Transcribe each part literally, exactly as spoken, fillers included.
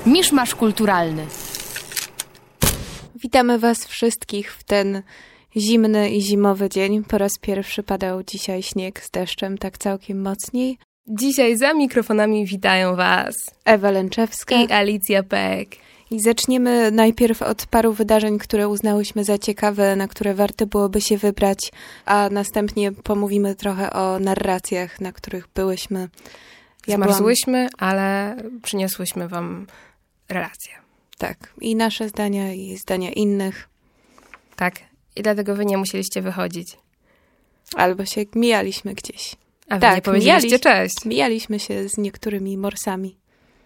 Miszmasz kulturalny. Witamy Was wszystkich w ten zimny i zimowy dzień. Po raz pierwszy padał dzisiaj śnieg z deszczem, tak całkiem mocniej. Dzisiaj za mikrofonami witają Was Ewa Lęczewska i Alicja Peck. I zaczniemy najpierw od paru wydarzeń, które uznałyśmy za ciekawe, na które warto byłoby się wybrać, a następnie pomówimy trochę o narracjach, na których byłyśmy. Ja Zmarzłyśmy, byłam... ale przyniosłyśmy Wam relacje. Tak, i nasze zdania, i zdania innych. Tak, i dlatego Wy nie musieliście wychodzić. Albo się mijaliśmy gdzieś. A Wy tak, nie powiedzieliście mijali... cześć. Mijaliśmy się z niektórymi morsami.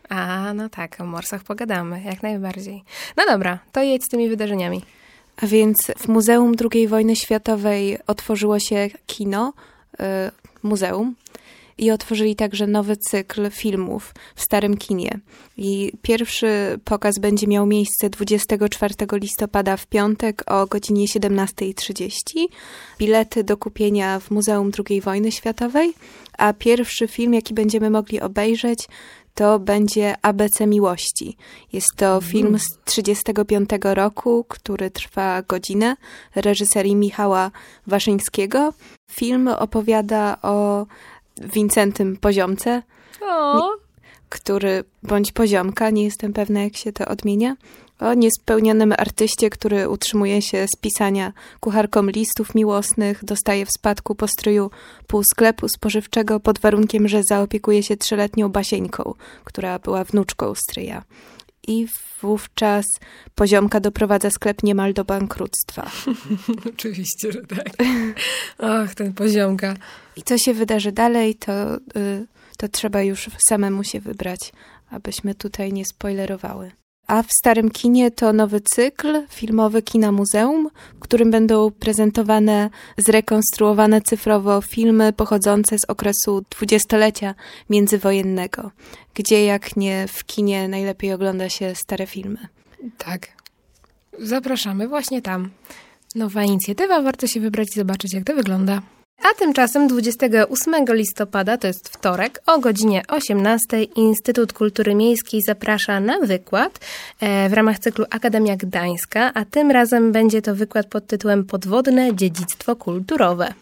A, no tak, o morsach pogadamy, jak najbardziej. No dobra, to jedź z tymi wydarzeniami. A więc w Muzeum drugiej Wojny Światowej otworzyło się kino, y, muzeum, i otworzyli także nowy cykl filmów w Starym Kinie. I pierwszy pokaz będzie miał miejsce dwudziestego czwartego listopada w piątek o godzinie siedemnasta trzydzieści. Bilety do kupienia w Muzeum drugiej Wojny Światowej, a pierwszy film, jaki będziemy mogli obejrzeć, to będzie A B C Miłości. Jest to film z trzydziestego piątego roku, który trwa godzinę, reżyserii Michała Waszyńskiego. Film opowiada o Wincentym Poziomce, o. który, bądź Poziomka, nie jestem pewna, jak się to odmienia, o niespełnionym artyście, który utrzymuje się z pisania kucharkom listów miłosnych, dostaje w spadku po stryju pół sklepu spożywczego pod warunkiem, że zaopiekuje się trzyletnią Basieńką, która była wnuczką stryja. I wówczas Poziomka doprowadza sklep niemal do bankructwa. Oczywiście, że tak. Och, ten Poziomka. I co się wydarzy dalej, to, y, to trzeba już samemu się wybrać, abyśmy tutaj nie spoilerowały. A w Starym Kinie to nowy cykl filmowy Kina Muzeum, w którym będą prezentowane zrekonstruowane cyfrowo filmy pochodzące z okresu dwudziestolecia międzywojennego, gdzie jak nie w kinie najlepiej ogląda się stare filmy. Tak. Zapraszamy właśnie tam. Nowa inicjatywa, warto się wybrać i zobaczyć, jak to wygląda. A tymczasem dwudziestego ósmego listopada, to jest wtorek, o godzinie osiemnastej Instytut Kultury Miejskiej zaprasza na wykład e, w ramach cyklu Akademia Gdańska, a tym razem będzie to wykład pod tytułem Podwodne dziedzictwo kulturowe.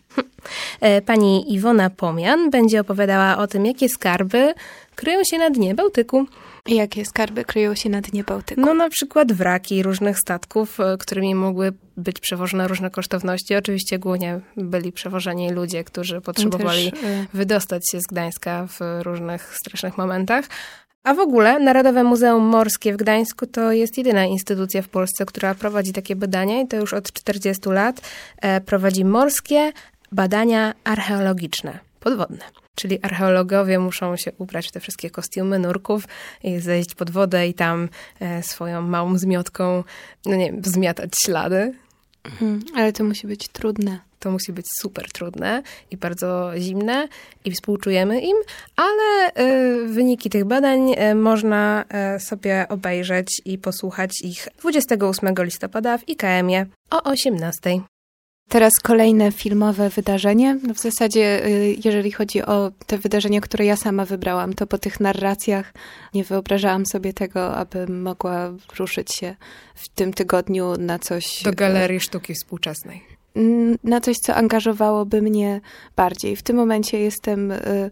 E, pani Iwona Pomian będzie opowiadała o tym, jakie skarby kryją się na dnie Bałtyku. Jakie skarby kryją się na dnie Bałtyku? No na przykład wraki różnych statków, którymi mogły być przewożone różne kosztowności. Oczywiście głównie byli przewożeni ludzie, którzy potrzebowali Też, y... wydostać się z Gdańska w różnych strasznych momentach. A w ogóle Narodowe Muzeum Morskie w Gdańsku to jest jedyna instytucja w Polsce, która prowadzi takie badania i to już od czterdziestu lat. E, prowadzi morskie badania archeologiczne, podwodne. Czyli archeologowie muszą się ubrać w te wszystkie kostiumy nurków i zejść pod wodę i tam e, swoją małą zmiotką, no nie wiem, zmiatać ślady. Mhm, ale to musi być trudne. To musi być super trudne i bardzo zimne i współczujemy im, ale e, wyniki tych badań e, można e, sobie obejrzeć i posłuchać ich dwudziestego ósmego listopada w I K M-ie o osiemnastej. Teraz kolejne filmowe wydarzenie. No w zasadzie, jeżeli chodzi o te wydarzenia, które ja sama wybrałam, to po tych narracjach nie wyobrażałam sobie tego, abym mogła ruszyć się w tym tygodniu na coś... Do Galerii Sztuki Współczesnej. Na coś, co angażowałoby mnie bardziej. W tym momencie jestem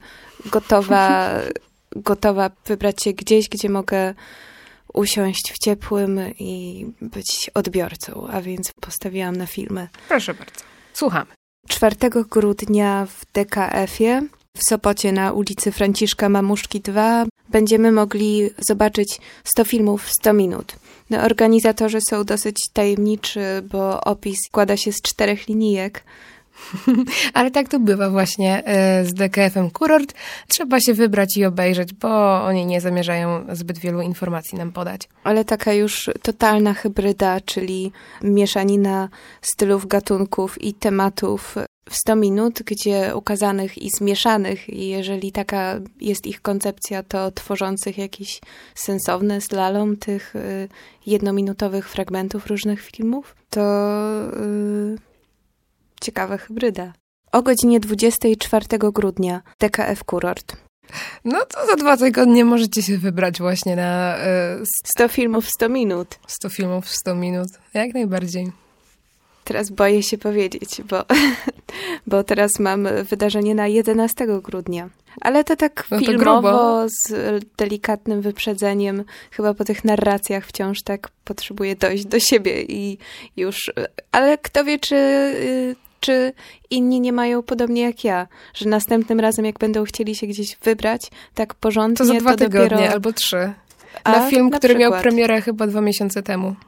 gotowa, gotowa wybrać się gdzieś, gdzie mogę usiąść w ciepłym i być odbiorcą, a więc postawiłam na filmy. Proszę bardzo, słuchamy. czwartego grudnia w D K F-ie w Sopocie na ulicy Franciszka Mamuszki dwa będziemy mogli zobaczyć sto filmów w sto minut. No, organizatorzy są dosyć tajemniczy, bo opis składa się z czterech linijek. Ale tak to bywa właśnie z D K F-em Kurort. Trzeba się wybrać i obejrzeć, bo oni nie zamierzają zbyt wielu informacji nam podać. Ale taka już totalna hybryda, czyli mieszanina stylów, gatunków i tematów w sto minut, gdzie ukazanych i zmieszanych, i jeżeli taka jest ich koncepcja, to tworzących jakiś sensowny slalom tych jednominutowych fragmentów różnych filmów, to... Yy... ciekawa hybryda. O godzinie dwudziestego czwartego grudnia D K F Kurort. No to za dwa tygodnie możecie się wybrać właśnie na... Y, sto filmów w sto minut. sto filmów w sto minut, jak najbardziej. Teraz boję się powiedzieć, bo, bo teraz mam wydarzenie na jedenastego grudnia. Ale to tak no to filmowo, grubo. Z delikatnym wyprzedzeniem. Chyba po tych narracjach wciąż tak potrzebuję dojść do siebie i już... Ale kto wie, czy, czy inni nie mają podobnie jak ja, że następnym razem, jak będą chcieli się gdzieś wybrać, tak porządnie, to za dwa to tygodnie dopiero... albo trzy. Na film, na który przykład. miał premierę chyba dwa miesiące temu.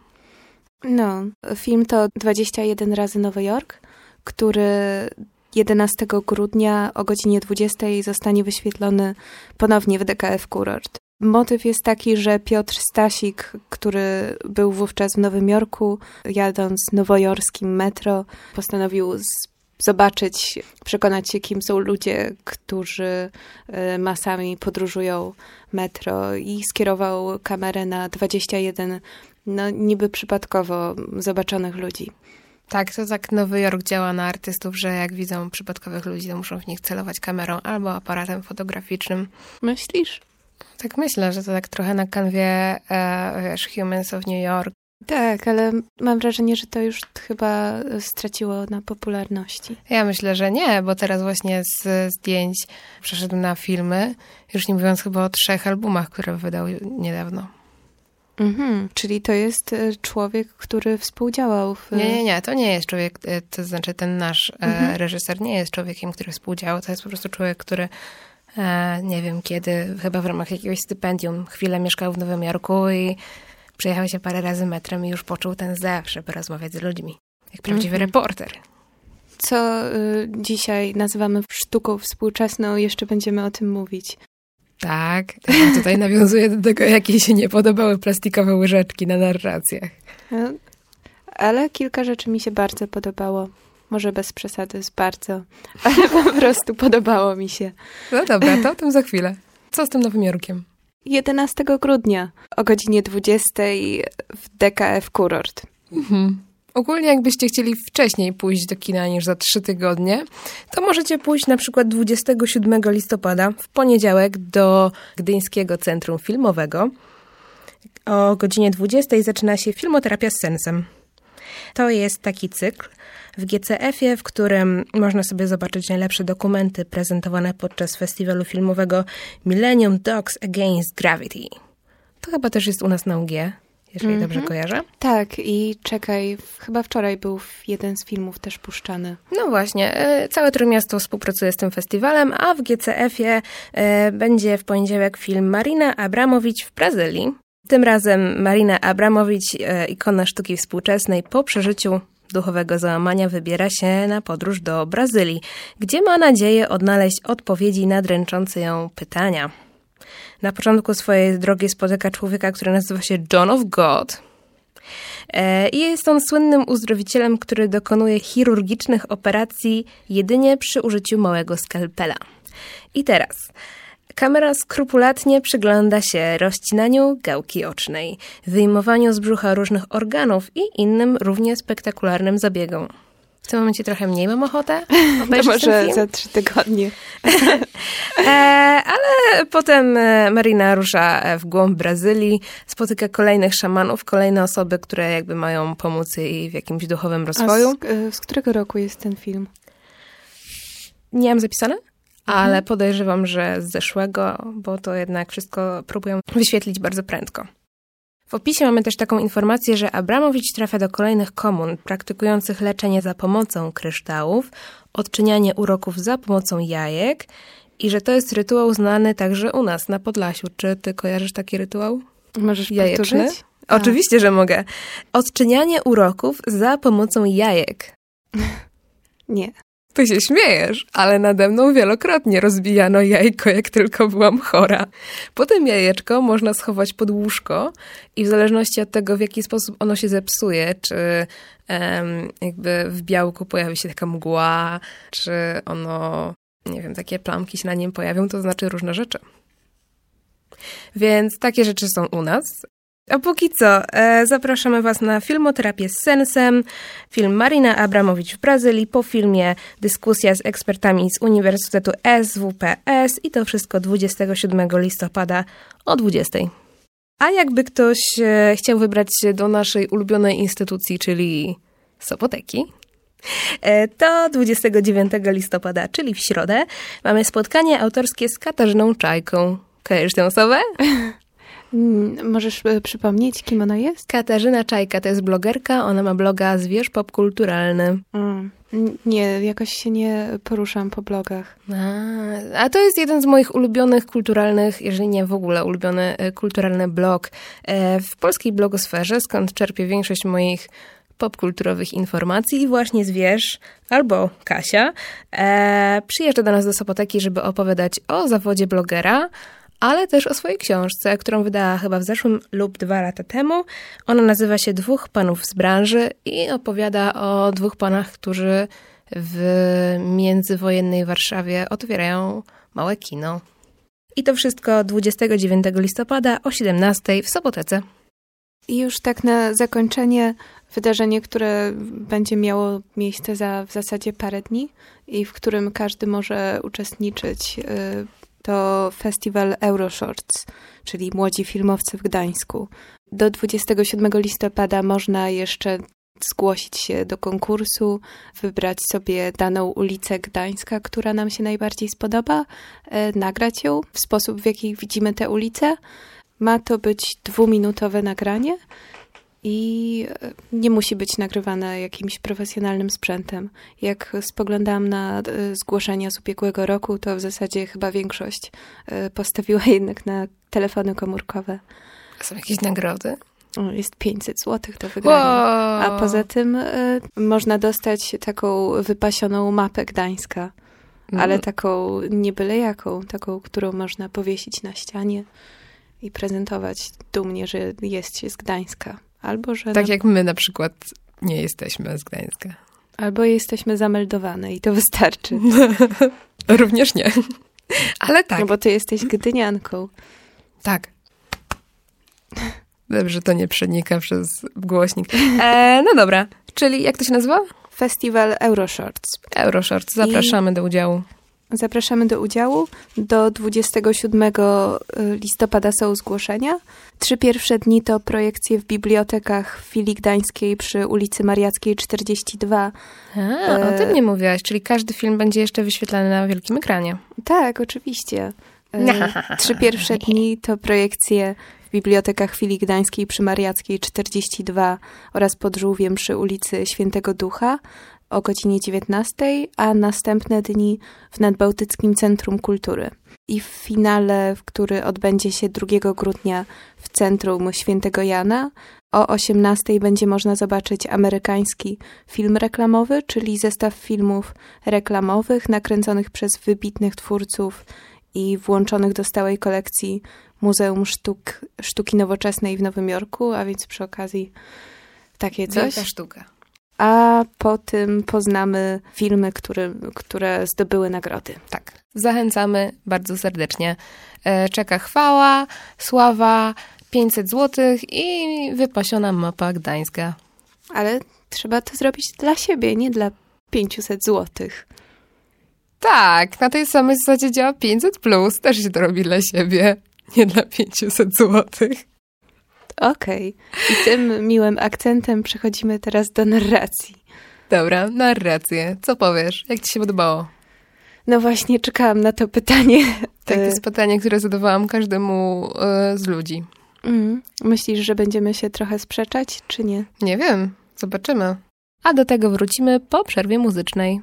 No, film to dwadzieścia jeden razy Nowy Jork, który jedenastego grudnia o godzinie dwudziestej zostanie wyświetlony ponownie w D K F Kurort. Motyw jest taki, że Piotr Stasik, który był wówczas w Nowym Jorku, jadąc nowojorskim metro, postanowił z zobaczyć, przekonać się, kim są ludzie, którzy masami podróżują metro i skierował kamerę na dwadzieścia jeden no niby przypadkowo zobaczonych ludzi. Tak, to tak Nowy Jork działa na artystów, że jak widzą przypadkowych ludzi, to muszą w nich celować kamerą albo aparatem fotograficznym. Myślisz? Tak myślę, że to tak trochę na kanwie, e, wiesz, Humans of New York. Tak, ale mam wrażenie, że to już chyba straciło na popularności. Ja myślę, że nie, bo teraz właśnie z zdjęć przeszedł na filmy, już nie mówiąc chyba o trzech albumach, które wydał niedawno. Mhm, czyli to jest człowiek, który współdziałał w... Nie, nie, nie, to nie jest człowiek, to znaczy ten nasz mhm. reżyser nie jest człowiekiem, który współdziałał, to jest po prostu człowiek, który e, nie wiem kiedy, chyba w ramach jakiegoś stypendium, chwilę mieszkał w Nowym Jorku i przejechał się parę razy metrem i już poczuł ten zew, żeby rozmawiać z ludźmi, jak prawdziwy mhm. reporter. Co y, dzisiaj nazywamy sztuką współczesną, jeszcze będziemy o tym mówić. Tak, tutaj nawiązuję do tego, jakie się nie podobały plastikowe łyżeczki na narracjach. No, ale kilka rzeczy mi się bardzo podobało. Może bez przesady, z bardzo, ale po prostu podobało mi się. No dobra, to o tym za chwilę. Co z tym Nowym Jorkiem? jedenastego grudnia o godzinie dwudziestej w D K F Kurort. Mhm. Ogólnie jakbyście chcieli wcześniej pójść do kina niż za trzy tygodnie, to możecie pójść na przykład dwudziestego siódmego listopada w poniedziałek do Gdyńskiego Centrum Filmowego. O godzinie dwudziestej zaczyna się Filmoterapia z sensem. To jest taki cykl w G C F-ie, w którym można sobie zobaczyć najlepsze dokumenty prezentowane podczas festiwalu filmowego Millennium Dogs Against Gravity. To chyba też jest u nas na U G, jeżeli mm-hmm. dobrze kojarzę. Tak, i czekaj, chyba wczoraj był jeden z filmów też puszczany. No właśnie, całe Trójmiasto współpracuje z tym festiwalem, a w G C F-ie będzie w poniedziałek film Marina Abramowicz w Brazylii. Tym razem Marina Abramowicz, ikona sztuki współczesnej, po przeżyciu duchowego załamania wybiera się na podróż do Brazylii, gdzie ma nadzieję odnaleźć odpowiedzi na dręczące ją pytania. Na początku swojej drogi spotyka człowieka, który nazywa się John of God. I jest on słynnym uzdrowicielem, który dokonuje chirurgicznych operacji jedynie przy użyciu małego skalpela. I teraz kamera skrupulatnie przygląda się rozcinaniu gałki ocznej, wyjmowaniu z brzucha różnych organów i innym równie spektakularnym zabiegom. W tym momencie trochę mniej mam ochotę obejrzeć to może ten film. za trzy tygodnie. e, ale potem Marina rusza w głąb Brazylii, spotyka kolejnych szamanów, kolejne osoby, które jakby mają pomóc jej w jakimś duchowym rozwoju. A z, z którego roku jest ten film? Nie mam zapisane, ale mhm. podejrzewam, że z zeszłego, bo to jednak wszystko próbują wyświetlić bardzo prędko. W opisie mamy też taką informację, że Abramowicz trafia do kolejnych komun praktykujących leczenie za pomocą kryształów, odczynianie uroków za pomocą jajek i że to jest rytuał znany także u nas na Podlasiu. Czy ty kojarzysz taki rytuał? Możesz jajeczny? powtórzyć? Oczywiście, że mogę. Odczynianie uroków za pomocą jajek. Nie. Ty się śmiejesz, ale nade mną wielokrotnie rozbijano jajko, jak tylko byłam chora. Potem jajeczko można schować pod łóżko i w zależności od tego, w jaki sposób ono się zepsuje, czy um, jakby w białku pojawi się taka mgła, czy ono, nie wiem, takie plamki się na nim pojawią, to znaczy różne rzeczy. Więc takie rzeczy są u nas. A póki co, e, zapraszamy Was na filmoterapię z sensem, film Marina Abramowicz w Brazylii, po filmie dyskusja z ekspertami z Uniwersytetu S W P S i to wszystko dwudziestego siódmego listopada o dwudziestej. A jakby ktoś e, chciał wybrać się do naszej ulubionej instytucji, czyli Sopoteki, e, to dwudziestego dziewiątego listopada, czyli w środę, mamy spotkanie autorskie z Katarzyną Czajką. Kojarzysz tę osobę? Możesz przypomnieć, kim ona jest? Katarzyna Czajka to jest blogerka, ona ma bloga Zwierz Popkulturalny. Mm. Nie, jakoś się nie poruszam po blogach. A, a to jest jeden z moich ulubionych kulturalnych, jeżeli nie w ogóle ulubiony kulturalny blog w polskiej blogosferze, skąd czerpię większość moich popkulturowych informacji i właśnie Zwierz, albo Kasia, e, przyjeżdża do nas do Sopoteki, żeby opowiadać o zawodzie blogera, ale też o swojej książce, którą wydała chyba w zeszłym lub dwa lata temu. Ona nazywa się Dwóch panów z branży i opowiada o dwóch panach, którzy w międzywojennej Warszawie otwierają małe kino. I to wszystko dwudziestego dziewiątego listopada o siedemnastej w Sopotece. I już tak na zakończenie wydarzenie, które będzie miało miejsce za w zasadzie parę dni i w którym każdy może uczestniczyć, to festiwal Euroshorts, czyli Młodzi Filmowcy w Gdańsku. Do dwudziestego siódmego listopada można jeszcze zgłosić się do konkursu, wybrać sobie daną ulicę Gdańska, która nam się najbardziej spodoba, nagrać ją w sposób, w jaki widzimy tę ulicę. Ma to być dwuminutowe nagranie i nie musi być nagrywane jakimś profesjonalnym sprzętem. Jak spoglądałam na zgłoszenia z ubiegłego roku, to w zasadzie chyba większość postawiła jednak na telefony komórkowe. A są jakieś nagrody? Jest pięćset złotych do wygrania. Wow. A poza tym y, można dostać taką wypasioną mapę Gdańska, mm. ale taką nie byle jaką, taką, którą można powiesić na ścianie i prezentować dumnie, że jest się z Gdańska. Albo, że tak na... jak my na przykład nie jesteśmy z Gdańska. Albo jesteśmy zameldowane i to wystarczy. Również nie. Ale tak. No bo ty jesteś gdynianką. Tak. Dobrze, to nie przenika przez głośnik. E, no dobra, czyli jak to się nazywa? Festiwal Euroshorts. Euroshorts, zapraszamy I... do udziału. Zapraszamy do udziału. Do dwudziestego siódmego listopada są zgłoszenia. Trzy pierwsze dni to projekcje w bibliotekach w filii gdańskiej przy ulicy Mariackiej czterdzieści dwa. A, o tym nie mówiłaś, czyli każdy film będzie jeszcze wyświetlany na wielkim ekranie. Tak, oczywiście. Trzy pierwsze dni to projekcje w bibliotekach filii gdańskiej przy Mariackiej czterdzieści dwa oraz pod Żółwiem przy ulicy Świętego Ducha o godzinie dziewiętnastej, a następne dni w Nadbałtyckim Centrum Kultury. I w finale, który odbędzie się drugiego grudnia w Centrum Świętego Jana, o osiemnastej będzie można zobaczyć amerykański film reklamowy, czyli zestaw filmów reklamowych nakręconych przez wybitnych twórców i włączonych do stałej kolekcji Muzeum Sztuk, Sztuki Nowoczesnej w Nowym Jorku, a więc przy okazji takie coś. Wielka sztuka. A po tym poznamy filmy, które, które zdobyły nagrody. Tak. Zachęcamy bardzo serdecznie. Czeka chwała, sława, pięćset złotych i wypasiona mapa Gdańska. Ale trzeba to zrobić dla siebie, nie dla pięćset złotych. Tak, na tej samej zasadzie działa pięćset plus. Też się to robi dla siebie, nie dla pięćset złotych. Okej. Okay. I tym miłym akcentem przechodzimy teraz do narracji. Dobra, narrację. Co powiesz? Jak ci się podobało? No właśnie, czekałam na to pytanie. Tak, to jest pytanie, które zadawałam każdemu y, z ludzi. Mm. Myślisz, że będziemy się trochę sprzeczać, czy nie? Nie wiem. Zobaczymy. A do tego wrócimy po przerwie muzycznej.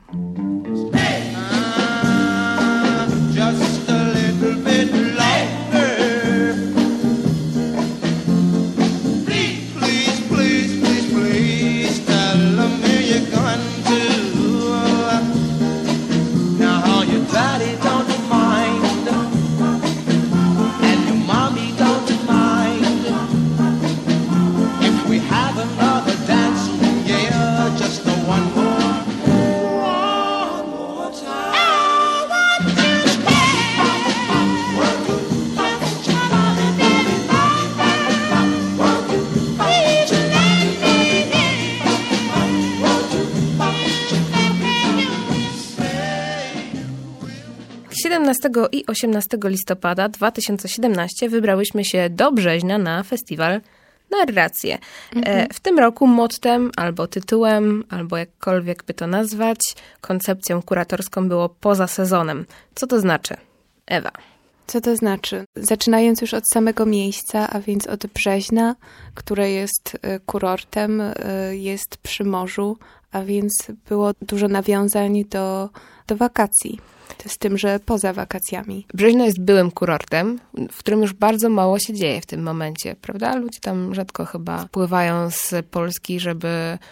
siedemnastego i osiemnastego listopada dwa tysiące siedemnastego wybrałyśmy się do Brzeźna na festiwal Narracje. Mhm. W tym roku mottem, albo tytułem, albo jakkolwiek by to nazwać, koncepcją kuratorską było poza sezonem. Co to znaczy? Ewa. Co to znaczy? Zaczynając już od samego miejsca, a więc od Brzeźna, które jest kurortem, jest przy morzu, a więc było dużo nawiązań do, do wakacji. Z tym, że poza wakacjami. Brzeźno jest byłym kurortem, w którym już bardzo mało się dzieje w tym momencie, prawda? Ludzie tam rzadko chyba pływają z Polski, żeby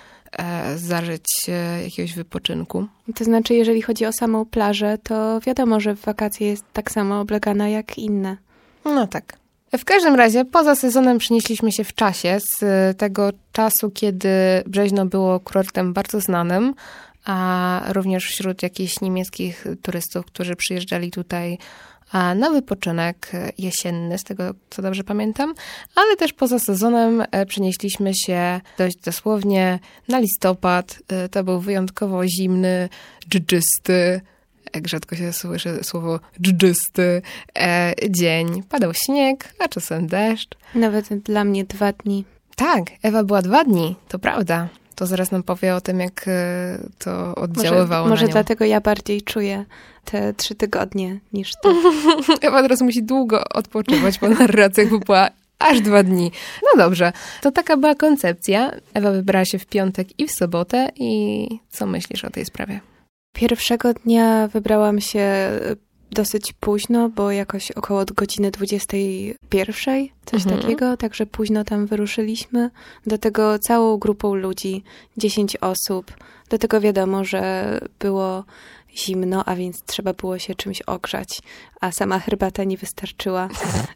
e, zażyć e, jakiegoś wypoczynku. To znaczy, jeżeli chodzi o samą plażę, to wiadomo, że w wakacje jest tak samo oblegana jak inne. No tak. W każdym razie poza sezonem przenieśliśmy się w czasie z tego czasu, kiedy Brzeźno było kurortem bardzo znanym, a również wśród jakichś niemieckich turystów, którzy przyjeżdżali tutaj na wypoczynek jesienny, z tego co dobrze pamiętam, ale też poza sezonem przenieśliśmy się dość dosłownie na listopad. To był wyjątkowo zimny, dżdżysty, jak rzadko się słyszy słowo dżdżysty, e, dzień. Padał śnieg, a czasem deszcz. Nawet dla mnie dwa dni. Tak, Ewa była dwa dni, to prawda. To zaraz nam powie o tym, jak to oddziaływało może, może na nią. dlatego ja bardziej czuję te trzy tygodnie niż ty. Ewa teraz musi długo odpoczywać po narracjach, bo była aż dwa dni. No dobrze, to taka była koncepcja. Ewa wybrała się w piątek i w sobotę. I co myślisz o tej sprawie? Pierwszego dnia wybrałam się dosyć późno, bo jakoś około godziny dwudziestej pierwszej, coś mhm. takiego, także późno tam wyruszyliśmy. Do tego całą grupą ludzi, dziesięć osób. Do tego wiadomo, że było zimno, a więc trzeba było się czymś ogrzać, a sama herbata nie wystarczyła.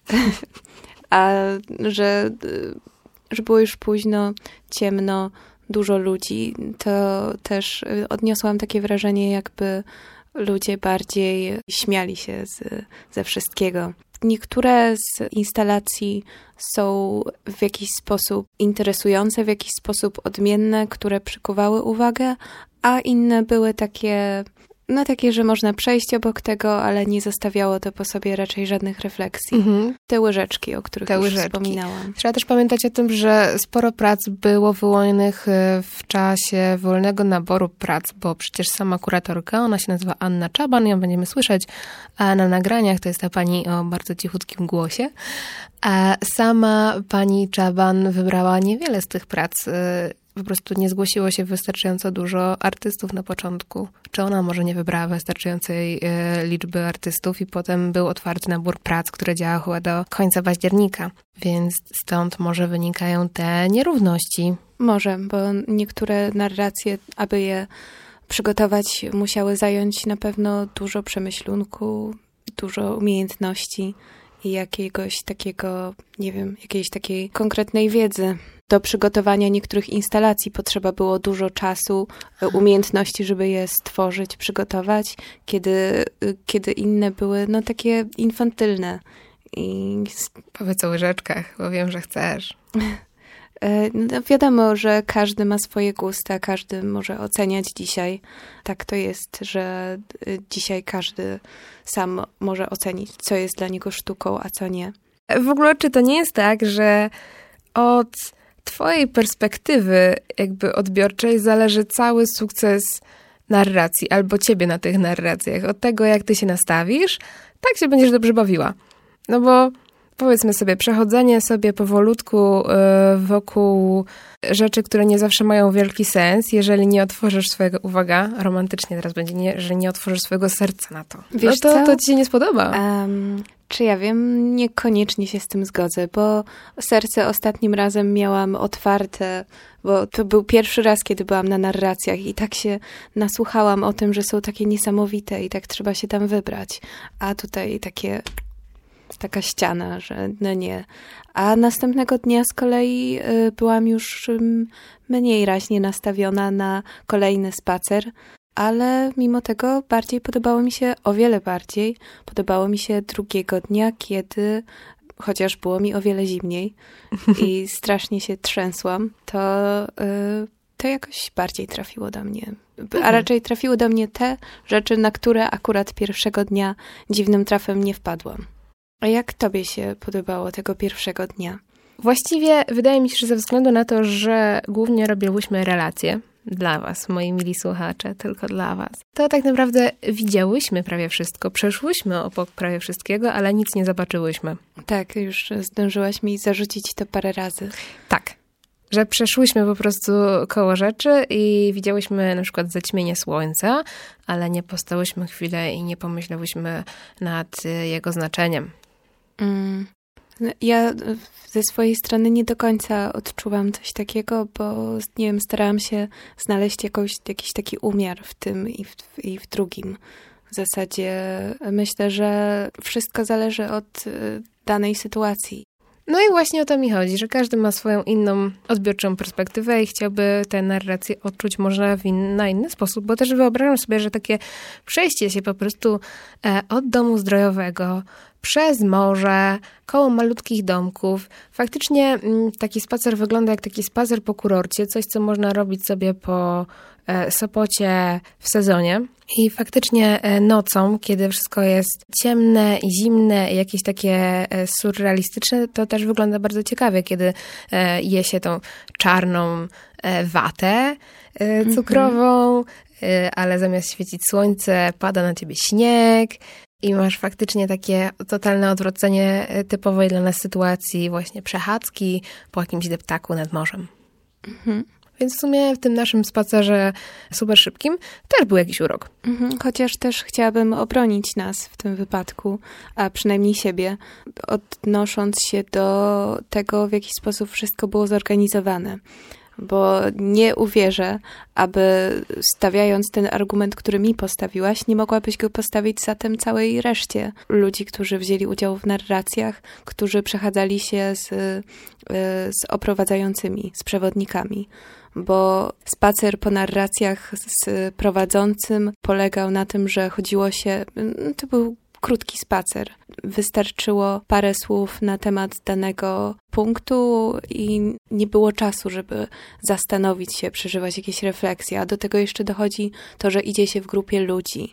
A że, że było już późno, ciemno, dużo ludzi, to też odniosłam takie wrażenie, jakby ludzie bardziej śmiali się z, ze wszystkiego. Niektóre z instalacji są w jakiś sposób interesujące, w jakiś sposób odmienne, które przykuwały uwagę, a inne były takie, no takie, że można przejść obok tego, ale nie zostawiało to po sobie raczej żadnych refleksji. Mhm. Te łyżeczki, o których Te już łyżeczki. wspominałam. Trzeba też pamiętać o tym, że sporo prac było wyłonionych w czasie wolnego naboru prac, bo przecież sama kuratorka, ona się nazywa Anna Czaban, ją będziemy słyszeć a na nagraniach, to jest ta pani o bardzo cichutkim głosie. A sama pani Czaban wybrała niewiele z tych prac. Po prostu nie zgłosiło się wystarczająco dużo artystów na początku. Czy ona może nie wybrała wystarczającej e, liczby artystów i potem był otwarty nabór prac, które działały chyba do końca października. Więc stąd może wynikają te nierówności. Może, bo niektóre narracje, aby je przygotować, musiały zająć na pewno dużo przemyślunku, dużo umiejętności i jakiegoś takiego, nie wiem, jakiejś takiej konkretnej wiedzy. Do przygotowania niektórych instalacji potrzeba było dużo czasu, umiejętności, żeby je stworzyć, przygotować, kiedy, kiedy inne były no takie infantylne. I... Powiedz o łyżeczkach, bo wiem, że chcesz. No wiadomo, że każdy ma swoje gusta, każdy może oceniać dzisiaj. Tak to jest, że dzisiaj każdy sam może ocenić, co jest dla niego sztuką, a co nie. W ogóle, czy to nie jest tak, że od twojej perspektywy jakby odbiorczej zależy cały sukces narracji, albo ciebie na tych narracjach. Od tego, jak ty się nastawisz, tak się będziesz dobrze bawiła. No bo powiedzmy sobie, przechodzenie sobie powolutku wokół rzeczy, które nie zawsze mają wielki sens, jeżeli nie otworzysz swojego, uwaga, romantycznie teraz będzie, nie, jeżeli nie otworzysz swojego serca na to, Wiesz no to, co? to ci się nie spodoba. Um, czy ja wiem, niekoniecznie się z tym zgodzę, bo serce ostatnim razem miałam otwarte, bo to był pierwszy raz, kiedy byłam na narracjach i tak się nasłuchałam o tym, że są takie niesamowite i tak trzeba się tam wybrać. A tutaj takie... taka ściana, że no nie. A następnego dnia z kolei y, byłam już y, mniej raźnie nastawiona na kolejny spacer, ale mimo tego bardziej podobało mi się, o wiele bardziej, podobało mi się drugiego dnia, kiedy, chociaż było mi o wiele zimniej i strasznie się trzęsłam, to y, to jakoś bardziej trafiło do mnie. A raczej trafiły do mnie te rzeczy, na które akurat pierwszego dnia dziwnym trafem nie wpadłam. A jak tobie się podobało tego pierwszego dnia? Właściwie wydaje mi się, że ze względu na to, że głównie robiłyśmy relacje dla was, moi mili słuchacze, tylko dla was, to tak naprawdę widziałyśmy prawie wszystko, przeszłyśmy obok prawie wszystkiego, ale nic nie zobaczyłyśmy. Tak, już zdążyłaś mi zarzucić to parę razy. Tak, że przeszłyśmy po prostu koło rzeczy i widziałyśmy na przykład zaćmienie słońca, ale nie postałyśmy chwilę i nie pomyślałyśmy nad jego znaczeniem. Mm. Ja ze swojej strony nie do końca odczuwam coś takiego, bo nie wiem, starałam się znaleźć jakoś, jakiś taki umiar w tym i w, i w drugim. W zasadzie myślę, że wszystko zależy od danej sytuacji. No i właśnie o to mi chodzi, że każdy ma swoją inną odbiorczą perspektywę i chciałby tę narrację odczuć może w in, na inny sposób, bo też wyobrażam sobie, że takie przejście się po prostu e, od domu zdrojowego przez morze, koło malutkich domków. Faktycznie m, taki spacer wygląda jak taki spacer po kurorcie, coś, co można robić sobie po e, Sopocie w sezonie. I faktycznie nocą, kiedy wszystko jest ciemne i zimne i jakieś takie surrealistyczne, to też wygląda bardzo ciekawie, kiedy je się tą czarną watę cukrową, mm-hmm. ale zamiast świecić słońce, pada na ciebie śnieg i masz faktycznie takie totalne odwrócenie typowej dla nas sytuacji właśnie przechadzki po jakimś deptaku nad morzem. Mhm. Więc w sumie w tym naszym spacerze super szybkim też był jakiś urok. Mhm, chociaż też chciałabym obronić nas w tym wypadku, a przynajmniej siebie, odnosząc się do tego, w jaki sposób wszystko było zorganizowane. Bo nie uwierzę, aby stawiając ten argument, który mi postawiłaś, nie mogłabyś go postawić zatem całej reszcie ludzi, którzy wzięli udział w narracjach, którzy przechadzali się z, z oprowadzającymi, z przewodnikami. Bo spacer po narracjach z prowadzącym polegał na tym, że chodziło się, to był krótki spacer. Wystarczyło parę słów na temat danego punktu i nie było czasu, żeby zastanowić się, przeżywać jakieś refleksje, a do tego jeszcze dochodzi to, że idzie się w grupie ludzi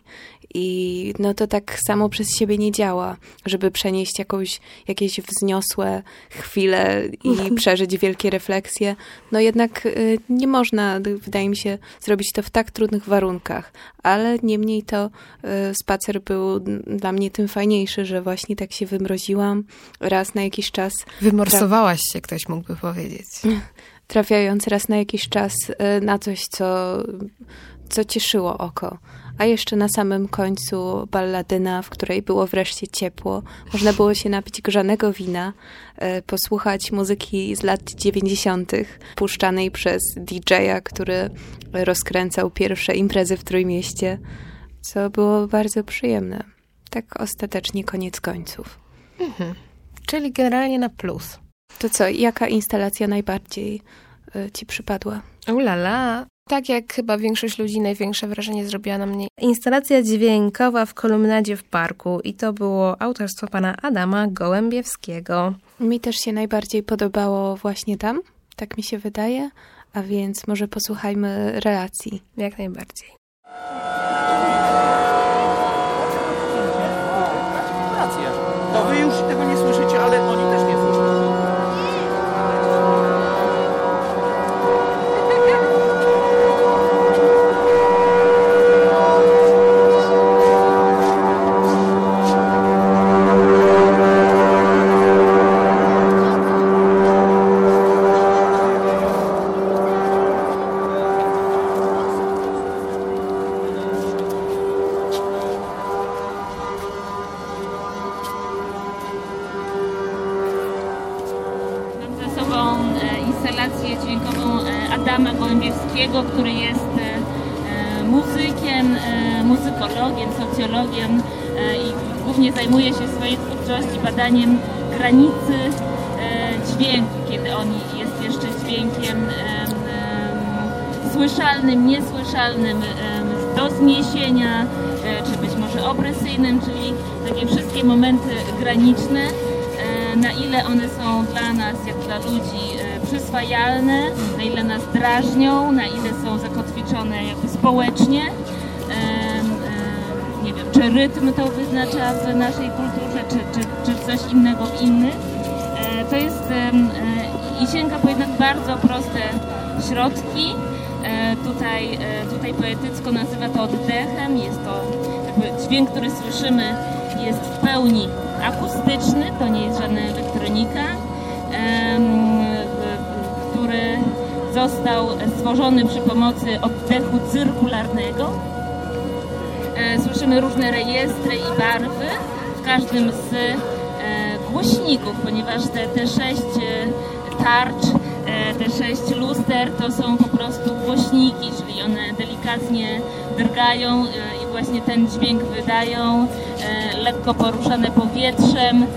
i no to tak samo przez siebie nie działa, żeby przenieść jakąś, jakieś wzniosłe chwile i przeżyć wielkie refleksje. No jednak y, nie można, wydaje mi się, zrobić to w tak trudnych warunkach, ale niemniej to y, spacer był dla mnie tym fajniejszy, że właśnie tak się wymroziłam raz na jakiś czas. Wymorsowałaś się, ktoś mógłby powiedzieć. Trafiając raz na jakiś czas na coś, co, co cieszyło oko. A jeszcze na samym końcu balladyna, w której było wreszcie ciepło. Można było się napić grzanego wina, posłuchać muzyki z lat dziewięćdziesiątych, puszczanej przez didżeja, który rozkręcał pierwsze imprezy w Trójmieście, co było bardzo przyjemne. Tak ostatecznie koniec końców. Mhm. Czyli generalnie na plus. To co, jaka instalacja najbardziej y, ci przypadła? Ulala. Tak jak chyba większość ludzi, największe wrażenie zrobiła na mnie instalacja dźwiękowa w kolumnadzie w parku i to było autorstwo pana Adama Gołębiewskiego. Mi też się najbardziej podobało właśnie tam, tak mi się wydaje, a więc może posłuchajmy relacji. Jak najbardziej. To wy już tego nie słyszycie, ale oni też nie słyszą. instalację dźwiękową Adama Gołębiewskiego, który jest muzykiem, muzykologiem, socjologiem i głównie zajmuje się w swojej twórczości badaniem granicy dźwięku, kiedy on jest jeszcze dźwiękiem słyszalnym, niesłyszalnym, do zniesienia, czy być może opresyjnym, czyli takie wszystkie momenty graniczne, na ile one są dla nas, jak dla ludzi, przyswajalne, na ile nas drażnią, na ile są zakotwiczone jakby społecznie. Nie wiem, czy rytm to wyznacza w naszej kulturze, czy, czy, czy coś innego w innych. To jest i sięga po jednak bardzo proste środki. Tutaj, tutaj poetycko nazywa to oddechem. Jest to jakby dźwięk, który słyszymy, jest w pełni akustyczny, to nie jest żadna elektronika, który został stworzony przy pomocy oddechu cyrkularnego. Słyszymy różne rejestry i barwy w każdym z głośników, ponieważ te, te sześć tarcz, te sześć luster to są po prostu głośniki, czyli one delikatnie drgają i właśnie ten dźwięk wydają, lekko poruszane powietrzem.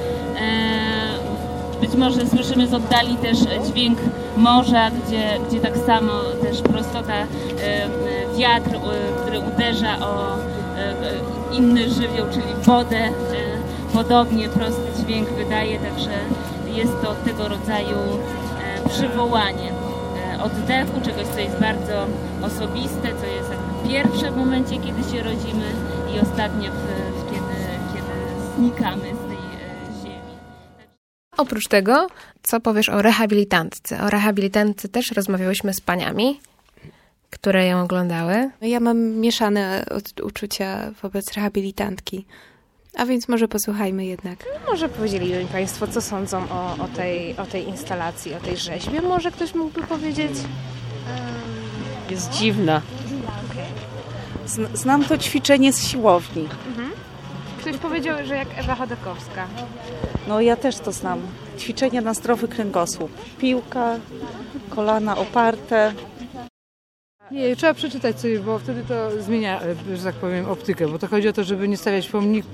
Być może słyszymy z oddali też dźwięk morza, gdzie, gdzie tak samo też prostota, wiatr, który uderza o inny żywioł, czyli wodę, podobnie prosty dźwięk wydaje, także jest to tego rodzaju przywołanie oddechu, czegoś, co jest bardzo osobiste, co jest jakby pierwsze w momencie, kiedy się rodzimy i ostatnie, w, w kiedy, kiedy znikamy z tej ziemi. Oprócz tego, co powiesz o rehabilitantce? O rehabilitantce też rozmawiałyśmy z paniami, które ją oglądały. Ja mam mieszane uczucia wobec rehabilitantki. A więc może posłuchajmy jednak. Może powiedzieliby mi Państwo, co sądzą o, o, tej, o tej instalacji, o tej rzeźbie. Może ktoś mógłby powiedzieć? Jest dziwna. Okay. Znam to ćwiczenie z siłowni. Mhm. Ktoś powiedział, że jak Ewa Chodakowska. No ja też to znam. Ćwiczenia na zdrowy kręgosłup. Piłka, kolana oparte. Nie, trzeba przeczytać sobie, bo wtedy to zmienia, że tak powiem, optykę, bo to chodzi o to, żeby nie stawiać pomniki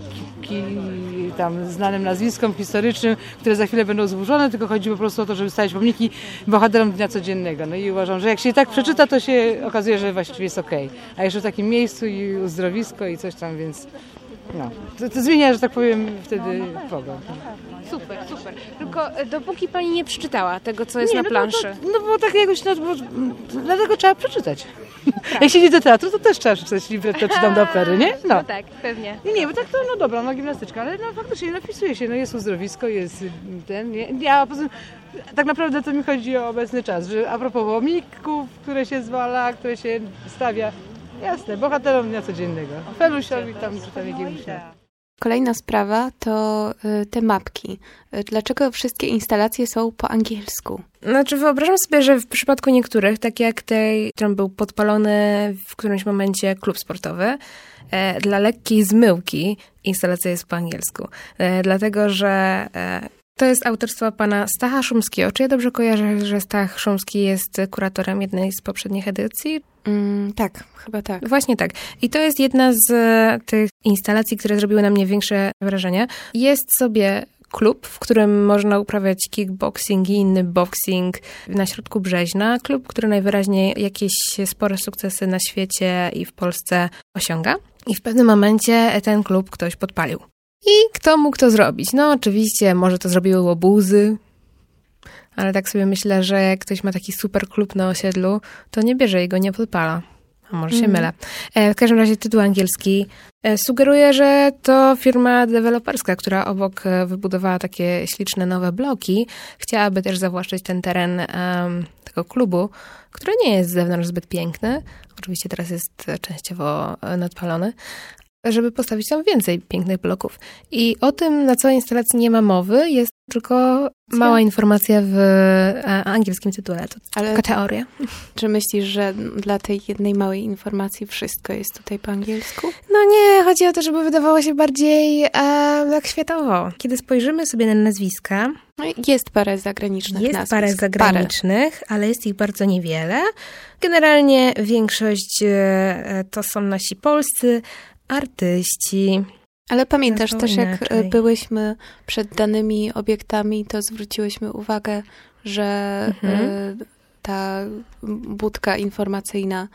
tam znanym nazwiskom historycznym, które za chwilę będą zburzone, tylko chodzi po prostu o to, żeby stawiać pomniki bohaterom dnia codziennego. No i uważam, że jak się tak przeczyta, to się okazuje, że właściwie jest okej. A jeszcze w takim miejscu i uzdrowisko i coś tam, więc no, to, to zmienia, że tak powiem, wtedy pogląd. Super, super. Tylko dopóki pani nie przeczytała tego, co jest nie, na no planszy. Bo to, no bo tak jakoś, no, bo, dlatego trzeba przeczytać. Jak się idzie do teatru, to też trzeba przeczytać libretto czy tam do opery, nie? No, no tak, pewnie. Nie, nie, bo tak to, no dobra, no gimnastyczka, ale no faktycznie napisuje się, no jest uzdrowisko, jest ten, nie? Ja, a poza tym, tak naprawdę to mi chodzi o obecny czas, że a propos pomników, które się zwala, które się stawia, jasne, bohaterom dnia codziennego, Felusiowi tam, czy tam jakiemuś, no. Kolejna sprawa to y, te mapki. Y, dlaczego wszystkie instalacje są po angielsku? Znaczy wyobrażam sobie, że w przypadku niektórych, tak jak tej, którym był podpalony w którymś momencie klub sportowy, e, dla lekkiej zmyłki instalacja jest po angielsku. E, dlatego, że e, to jest autorstwo pana Stacha Szumskiego. Czy ja dobrze kojarzę, że Stach Szumski jest kuratorem jednej z poprzednich edycji? Mm, tak, chyba tak. Właśnie tak. I to jest jedna z tych instalacji, które zrobiły na mnie większe wrażenie. Jest sobie klub, w którym można uprawiać kickboxing i inny boxing na środku Brzeźna. Klub, który najwyraźniej jakieś spore sukcesy na świecie i w Polsce osiąga. I w pewnym momencie ten klub ktoś podpalił. I kto mógł to zrobić? No oczywiście, może to zrobiły łobuzy, ale tak sobie myślę, że jak ktoś ma taki super klub na osiedlu, to nie bierze i go nie podpala. A może się mm. mylę. E, w każdym razie tytuł angielski e, sugeruje, że to firma deweloperska, która obok e, wybudowała takie śliczne nowe bloki, chciałaby też zawłaszczyć ten teren e, tego klubu, który nie jest z zewnątrz zbyt piękny. Oczywiście teraz jest częściowo nadpalony, żeby postawić tam więcej pięknych bloków. I o tym na całej instalacji nie ma mowy, jest tylko mała informacja w angielskim tytule. To Ale taka teoria. Czy myślisz, że dla tej jednej małej informacji wszystko jest tutaj po angielsku? No nie, chodzi o to, żeby wydawało się bardziej e, tak światowo. Kiedy spojrzymy sobie na nazwiska... No jest parę zagranicznych Jest nazwisk. parę zagranicznych, parę. Ale jest ich bardzo niewiele. Generalnie większość e, to są nasi polscy artyści. Ale pamiętasz no też, inaczej. jak byłyśmy przed danymi obiektami, to zwróciłyśmy uwagę, że mhm. ta budka informacyjna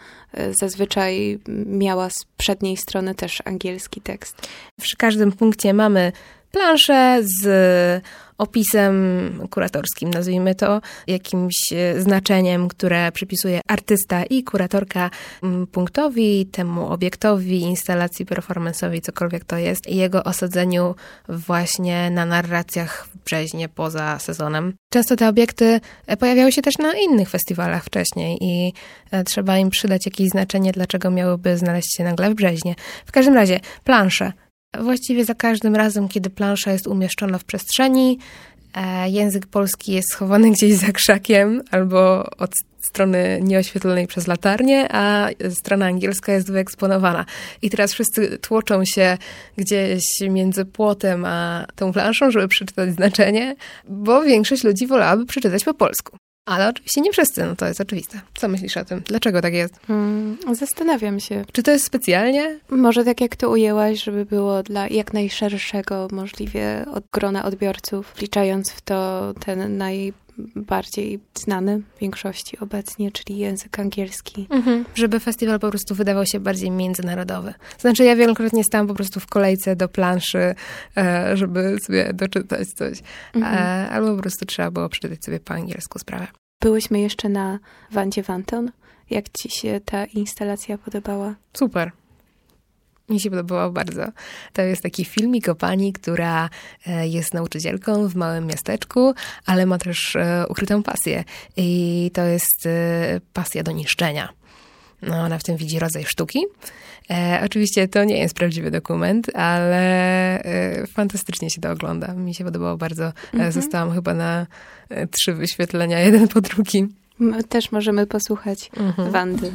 zazwyczaj miała z przedniej strony też angielski tekst. Przy każdym punkcie mamy planszę z opisem kuratorskim, nazwijmy to, jakimś znaczeniem, które przypisuje artysta i kuratorka punktowi, temu obiektowi, instalacji performance'owej, cokolwiek to jest, i jego osadzeniu właśnie na narracjach w Brzeźnie poza sezonem. Często te obiekty pojawiały się też na innych festiwalach wcześniej i trzeba im przydać jakieś znaczenie, dlaczego miałyby znaleźć się nagle w Brzeźnie. W każdym razie, plansze. Właściwie za każdym razem, kiedy plansza jest umieszczona w przestrzeni, język polski jest schowany gdzieś za krzakiem albo od strony nieoświetlonej przez latarnię, a strona angielska jest wyeksponowana. I teraz wszyscy tłoczą się gdzieś między płotem a tą planszą, żeby przeczytać znaczenie, bo większość ludzi wolałaby przeczytać po polsku. Ale oczywiście nie wszyscy, no to jest oczywiste. Co myślisz o tym? Dlaczego tak jest? Hmm, zastanawiam się. Czy to jest specjalnie? Może tak jak to ujęłaś, żeby było dla jak najszerszego możliwie od grona odbiorców, wliczając w to ten najbardziej znany w większości obecnie, czyli język angielski. Mhm. Żeby festiwal po prostu wydawał się bardziej międzynarodowy. Znaczy ja wielokrotnie stałam po prostu w kolejce do planszy, żeby sobie doczytać coś. Mhm. Albo po prostu trzeba było przeczytać sobie po angielsku sprawę. Byłyśmy jeszcze na Wandzie Wanton. Jak ci się ta instalacja podobała? Super. Mi się podobało bardzo. To jest taki filmik o pani, która jest nauczycielką w małym miasteczku, ale ma też ukrytą pasję. I to jest pasja do niszczenia. No, ona w tym widzi rodzaj sztuki. E, oczywiście to nie jest prawdziwy dokument, ale e, fantastycznie się to ogląda. Mi się podobało bardzo. Mhm. Zostałam chyba na e, trzy wyświetlenia, jeden po drugim. My też możemy posłuchać mhm. Wandy.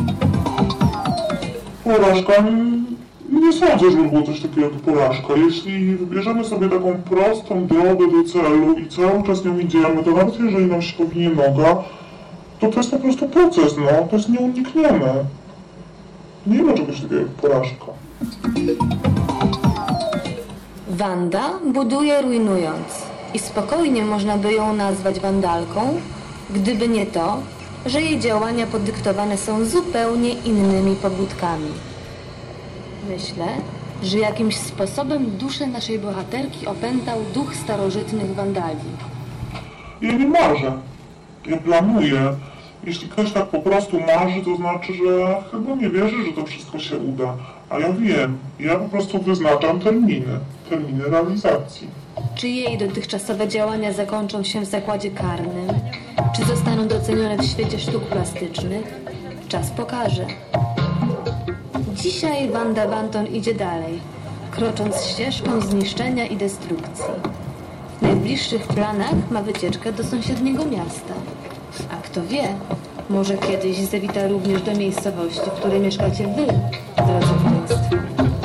Porażka? Nie sądzę, żeby było coś takiego jak porażka. Jeśli wybierzemy sobie taką prostą drogę do celu i cały czas nią idziemy, to nawet jeżeli nam się powinie noga, to to jest po prostu proces, no. To jest nieuniknione. Nie ma czegoś takiego jak porażka. Wanda buduje rujnując i spokojnie można by ją nazwać wandalką, gdyby nie to, że jej działania podyktowane są zupełnie innymi pobudkami. Myślę, że jakimś sposobem duszę naszej bohaterki opętał duch starożytnych wandali. Ja nie marzę. Ja planuję. Jeśli ktoś tak po prostu marzy, to znaczy, że chyba nie wierzy, że to wszystko się uda. A ja wiem. Ja po prostu wyznaczam terminy. Terminy realizacji. Czy jej dotychczasowe działania zakończą się w zakładzie karnym? Czy zostaną docenione w świecie sztuk plastycznych? Czas pokaże. Dzisiaj Wanda Wanton idzie dalej, krocząc ścieżką zniszczenia i destrukcji. W najbliższych planach ma wycieczkę do sąsiedniego miasta. A kto wie, może kiedyś zawita również do miejscowości, w której mieszkacie wy, drodzy państwo.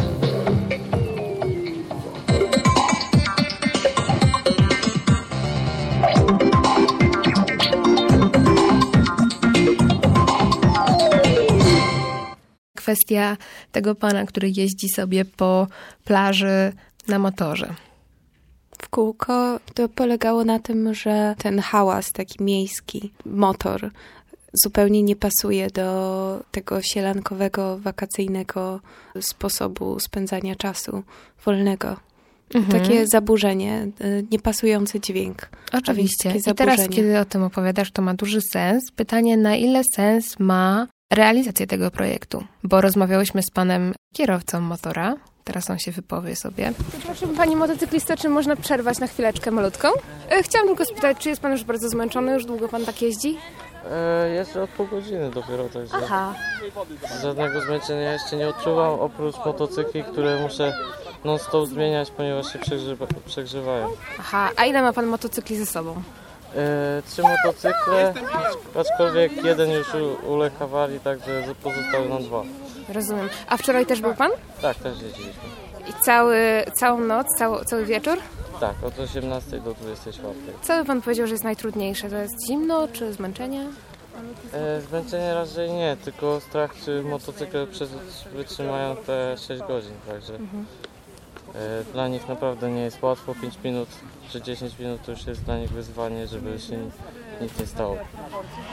Kwestia tego pana, który jeździ sobie po plaży na motorze. W kółko to polegało na tym, że ten hałas taki miejski, motor zupełnie nie pasuje do tego sielankowego, wakacyjnego sposobu spędzania czasu wolnego. Mhm. Takie zaburzenie, niepasujący dźwięk. Oczywiście. I teraz, kiedy o tym opowiadasz, to ma duży sens. Pytanie, na ile sens ma realizację tego projektu? Bo rozmawiałyśmy z panem kierowcą motora. Teraz on się wypowie sobie. Przepraszam, pani motocyklista, czy można przerwać na chwileczkę malutką? Chciałam tylko spytać, czy jest pan już bardzo zmęczony? Już długo pan tak jeździ? E, jeszcze od pół godziny dopiero, także Aha. żadnego zmęczenia jeszcze nie odczuwam, oprócz motocykli, które muszę non-stop zmieniać, ponieważ się przegrzewa, przegrzewają. Aha, a ile ma pan motocykli ze sobą? E, trzy motocykle, aczkolwiek jeden już u, uległ awarii, także pozostały nam dwa. Rozumiem. A wczoraj też był pan? Tak, też jeździliśmy. I cały, całą noc, cały, cały wieczór? Tak, od osiemnastej do dwudziestej czwartej. Co by pan powiedział, że jest najtrudniejsze? To jest zimno, czy zmęczenie? E, zmęczenie raczej nie, tylko strach, czy motocykle wytrzymają te sześć godzin, także mhm. e, dla nich naprawdę nie jest łatwo. pięć minut czy dziesięć minut to już jest dla nich wyzwanie, żeby się nic nie stało.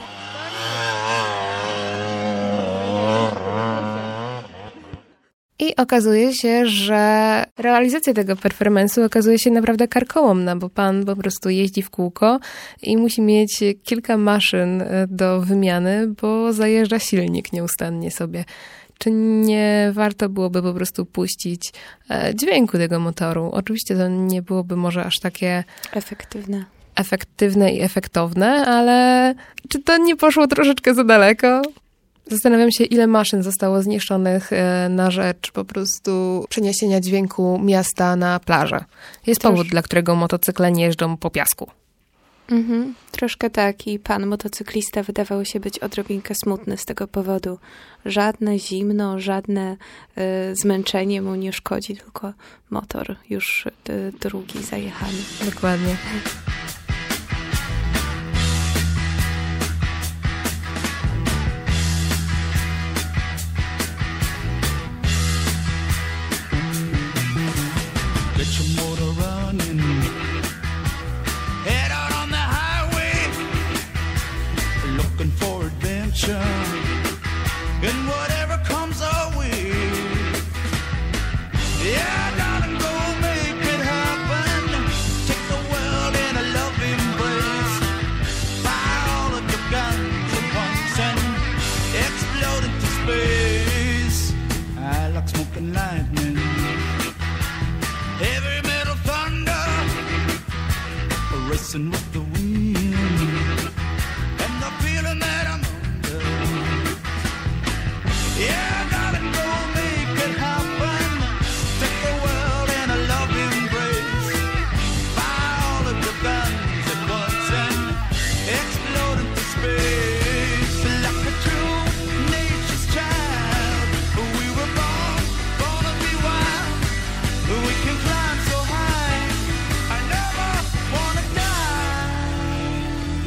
I okazuje się, że realizacja tego performance'u okazuje się naprawdę karkołomna, bo pan po prostu jeździ w kółko i musi mieć kilka maszyn do wymiany, bo zajeżdża silnik nieustannie sobie. Czy nie warto byłoby po prostu puścić dźwięku tego motoru? Oczywiście to nie byłoby może aż takie efektywne. efektywne i efektowne, ale czy to nie poszło troszeczkę za daleko? Zastanawiam się, ile maszyn zostało zniszczonych na rzecz po prostu przeniesienia dźwięku miasta na plażę. Jest Trosz... powód, dla którego motocykle nie jeżdżą po piasku. Mhm, troszkę tak i pan motocyklista wydawał się być odrobinkę smutny z tego powodu. Żadne zimno, żadne y, zmęczenie mu nie szkodzi, tylko motor już y, drugi zajechany. Dokładnie. And whatever comes our way, yeah, darling, go make it happen. Take the world in a loving embrace. Fire all of your guns at once and explode into space. I like smoke and lightning, heavy metal thunder, racing with the wind, and the feeling that I'm under. Yeah, darling, go make it happen. Take the world in a loving embrace. Fire all of your guns at once and explode into space. Like a true nature's child, we were born, born to be wild. We can climb so high, I never wanna die.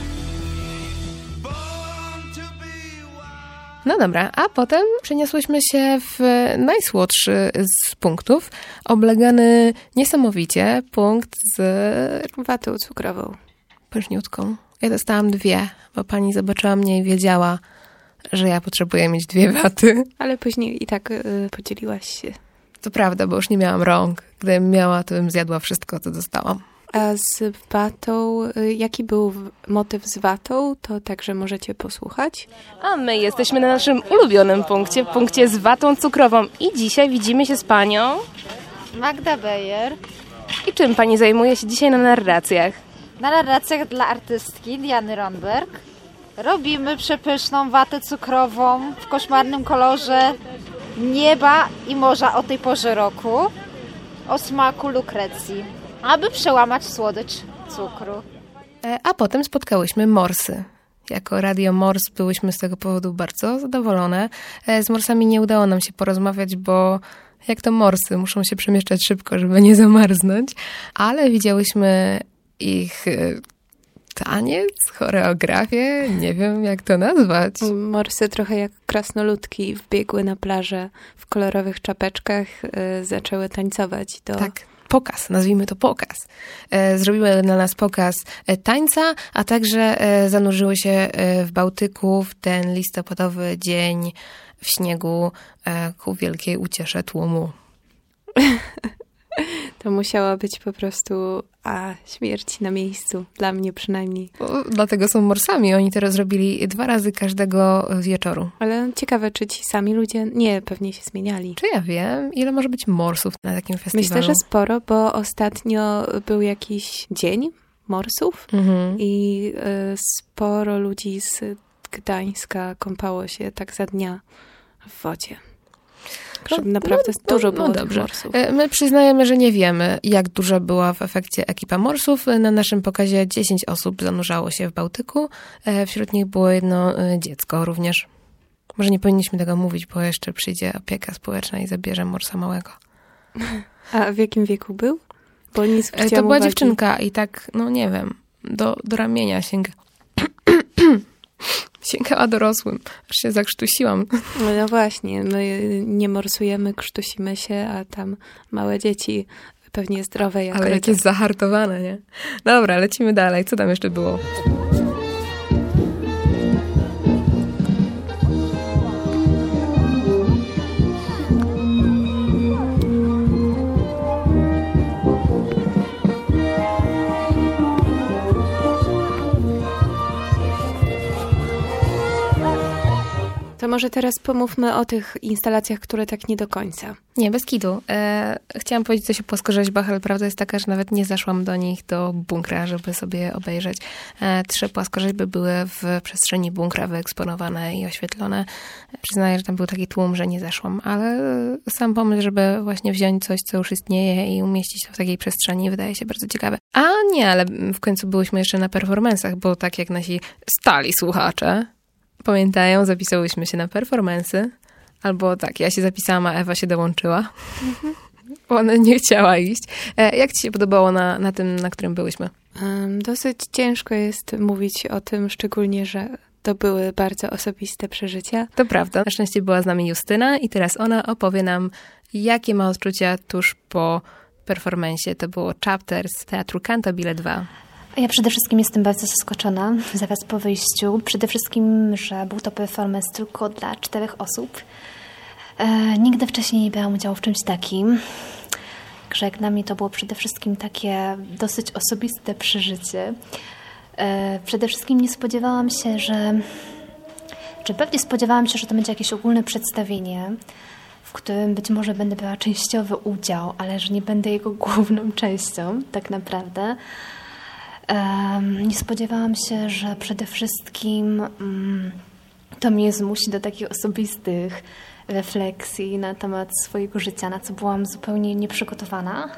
Born to be wild. No dobra, a potem przeniosłyśmy się w najsłodszy z punktów, oblegany niesamowicie punkt z watą cukrową. Pyszniutką. Ja dostałam dwie, bo pani zobaczyła mnie i wiedziała, że ja potrzebuję mieć dwie waty. Ale później i tak y, podzieliłaś się. To prawda, bo już nie miałam rąk. Gdybym miała, to bym zjadła wszystko, co dostałam. A z watą, jaki był motyw z watą, to także możecie posłuchać. A my jesteśmy na naszym ulubionym punkcie, punkcie z watą cukrową. I dzisiaj widzimy się z panią Magda Beyer. I czym pani zajmuje się dzisiaj na narracjach? Na narracjach dla artystki Diany Ronberg. Robimy przepyszną watę cukrową w koszmarnym kolorze nieba i morza o tej porze roku, o smaku lukrecji, aby przełamać słodycz cukru. A potem spotkałyśmy morsy. Jako Radio Mors byłyśmy z tego powodu bardzo zadowolone. Z morsami nie udało nam się porozmawiać, bo jak to morsy, muszą się przemieszczać szybko, żeby nie zamarznąć. Ale widziałyśmy ich taniec, choreografię, nie wiem jak to nazwać. Morsy trochę jak krasnoludki wbiegły na plażę w kolorowych czapeczkach, y, zaczęły tańcować. Do... Tak. Pokaz, nazwijmy to pokaz. Zrobiły dla nas pokaz tańca, a także zanurzyły się w Bałtyku w ten listopadowy dzień w śniegu ku wielkiej uciesze tłumu. To musiała być po prostu a śmierć na miejscu, dla mnie przynajmniej. O, dlatego są morsami, oni teraz robili dwa razy każdego wieczoru. Ale ciekawe, czy ci sami ludzie, nie, pewnie się zmieniali. Czy ja wiem, ile może być morsów na takim festiwalu? Myślę, że sporo, bo ostatnio był jakiś dzień morsów mhm. i y, sporo ludzi z Gdańska kąpało się tak za dnia w wodzie. No, naprawdę no, dużo no, było no tych dobrze. morsów. My przyznajemy, że nie wiemy, jak duża była w efekcie ekipa morsów. Na naszym pokazie dziesięć osób zanurzało się w Bałtyku. Wśród nich było jedno dziecko również. Może nie powinniśmy tego mówić, bo jeszcze przyjdzie opieka społeczna i zabierze morsa małego. A w jakim wieku był? Bo nic To była uwagi. Dziewczynka i tak, no nie wiem, do, do ramienia sięga. Sięgała dorosłym. Aż się zakrztusiłam. No właśnie, my nie morsujemy, krztusimy się, a tam małe dzieci pewnie zdrowe jak Ale jakie zahartowane, nie? Dobra, lecimy dalej. Co tam jeszcze było? może teraz pomówmy o tych instalacjach, które tak nie do końca. Nie, bez kitu. E, chciałam powiedzieć coś o płaskorzeźbach, ale prawda jest taka, że nawet nie zaszłam do nich do bunkra, żeby sobie obejrzeć. E, trzy płaskorzeźby były w przestrzeni bunkra wyeksponowane i oświetlone. Przyznaję, że tam był taki tłum, że nie zeszłam, ale sam pomysł, żeby właśnie wziąć coś, co już istnieje i umieścić to w takiej przestrzeni, wydaje się bardzo ciekawe. A nie, ale w końcu byłyśmy jeszcze na performansach, bo tak jak nasi stali słuchacze pamiętają, zapisałyśmy się na performansy. Albo tak, ja się zapisałam, a Ewa się dołączyła. Mhm. Ona nie chciała iść. E, jak ci się podobało na, na tym, na którym byłyśmy? Um, dosyć ciężko jest mówić o tym, szczególnie, że to były bardzo osobiste przeżycia. To prawda. Na szczęście była z nami Justyna i teraz ona opowie nam, jakie ma odczucia tuż po performansie. To było Chapter z Teatru Cantabile dwa. Ja przede wszystkim jestem bardzo zaskoczona zaraz po wyjściu. Przede wszystkim, że był to performance tylko dla czterech osób. E, nigdy wcześniej nie brałam udziału w czymś takim. Także jak dla mnie to było przede wszystkim takie dosyć osobiste przeżycie. E, przede wszystkim nie spodziewałam się, że... Czy pewnie spodziewałam się, że to będzie jakieś ogólne przedstawienie, w którym być może będę brała częściowy udział, ale że nie będę jego główną częścią tak naprawdę. Um, nie spodziewałam się, że przede wszystkim um, to mnie zmusi do takich osobistych refleksji na temat swojego życia, na co byłam zupełnie nieprzygotowana,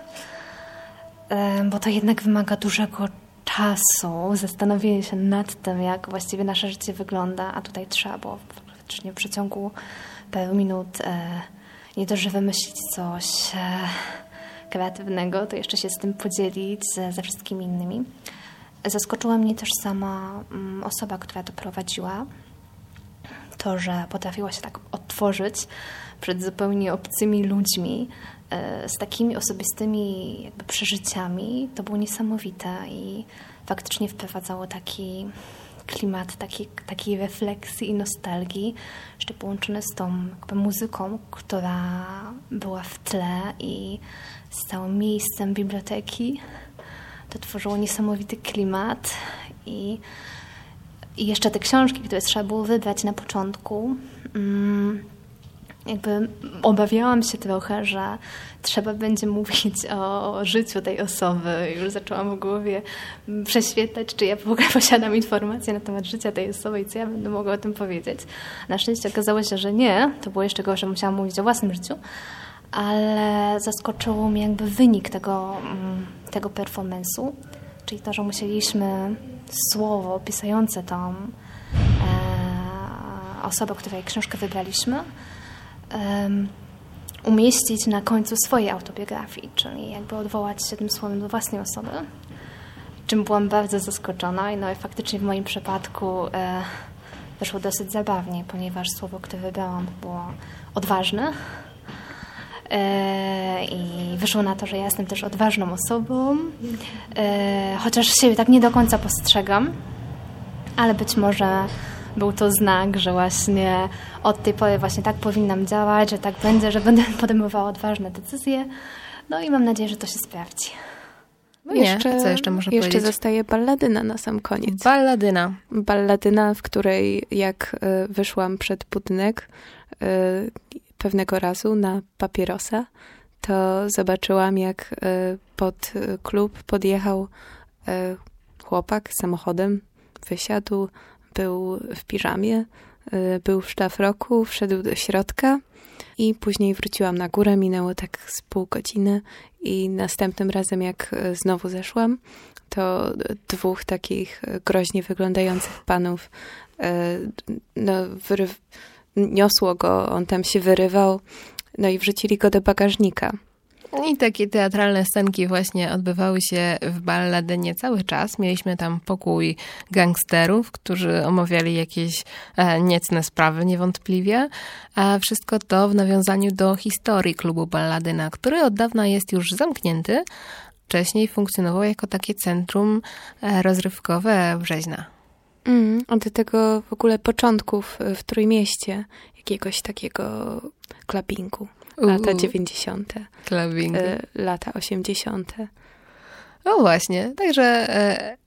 um, bo to jednak wymaga dużego czasu, zastanowienia się nad tym, jak właściwie nasze życie wygląda, a tutaj trzeba było faktycznie w przeciągu paru minut e, nie dość, że wymyślić coś e, kreatywnego, to jeszcze się z tym podzielić ze, ze wszystkimi innymi. Zaskoczyła mnie też sama um, osoba, która to prowadziła. To, że potrafiła się tak otworzyć przed zupełnie obcymi ludźmi, e, z takimi osobistymi jakby przeżyciami. To było niesamowite i faktycznie wprowadzało taki klimat takiej, takiej refleksji i nostalgii, jeszcze połączone z tą jakby muzyką, która była w tle i z całym miejscem biblioteki. To tworzyło niesamowity klimat i, i jeszcze te książki, które trzeba było wybrać na początku. Mm, jakby obawiałam się trochę, że trzeba będzie mówić o życiu tej osoby. Już zaczęłam w głowie prześwietlać, czy ja w ogóle posiadam informacje na temat życia tej osoby i co ja będę mogła o tym powiedzieć. Na szczęście okazało się, że nie. To było jeszcze gorsze, musiałam mówić o własnym życiu. Ale zaskoczyło mnie jakby wynik tego, tego performance'u, czyli to, że musieliśmy słowo opisujące tą e, osobę, której książkę wybraliśmy, e, umieścić na końcu swojej autobiografii, czyli jakby odwołać się tym słowem do własnej osoby, czym byłam bardzo zaskoczona i no i faktycznie w moim przypadku e, wyszło dosyć zabawnie, ponieważ słowo, które wybrałam, było odważne. I wyszło na to, że ja jestem też odważną osobą, chociaż siebie tak nie do końca postrzegam, ale być może był to znak, że właśnie od tej pory właśnie tak powinnam działać, że tak będzie, że będę podejmowała odważne decyzje. No i mam nadzieję, że to się sprawdzi. No nie, jeszcze, co jeszcze można jeszcze powiedzieć? zostaje balladyna na sam koniec. Balladyna. Balladyna, w której jak wyszłam przed budynek pewnego razu na papierosa, to zobaczyłam, jak pod klub podjechał chłopak samochodem, wysiadł, był w piżamie, był w szlafroku, wszedł do środka i później wróciłam na górę, minęło tak z pół godziny i następnym razem, jak znowu zeszłam, to dwóch takich groźnie wyglądających panów no, wyryw- niosło go, on tam się wyrywał, no i wrzucili go do bagażnika. I takie teatralne scenki właśnie odbywały się w Balladynie cały czas. Mieliśmy tam pokój gangsterów, którzy omawiali jakieś e, niecne sprawy niewątpliwie. A wszystko to w nawiązaniu do historii klubu Balladyna, który od dawna jest już zamknięty. Wcześniej funkcjonował jako takie centrum e, rozrywkowe Brzeźna. Mm, od tego w ogóle początków w Trójmieście, jakiegoś takiego klubingu. Lata dziewięćdziesiąte. Klubingu. Lata osiemdziesiąte. No właśnie, także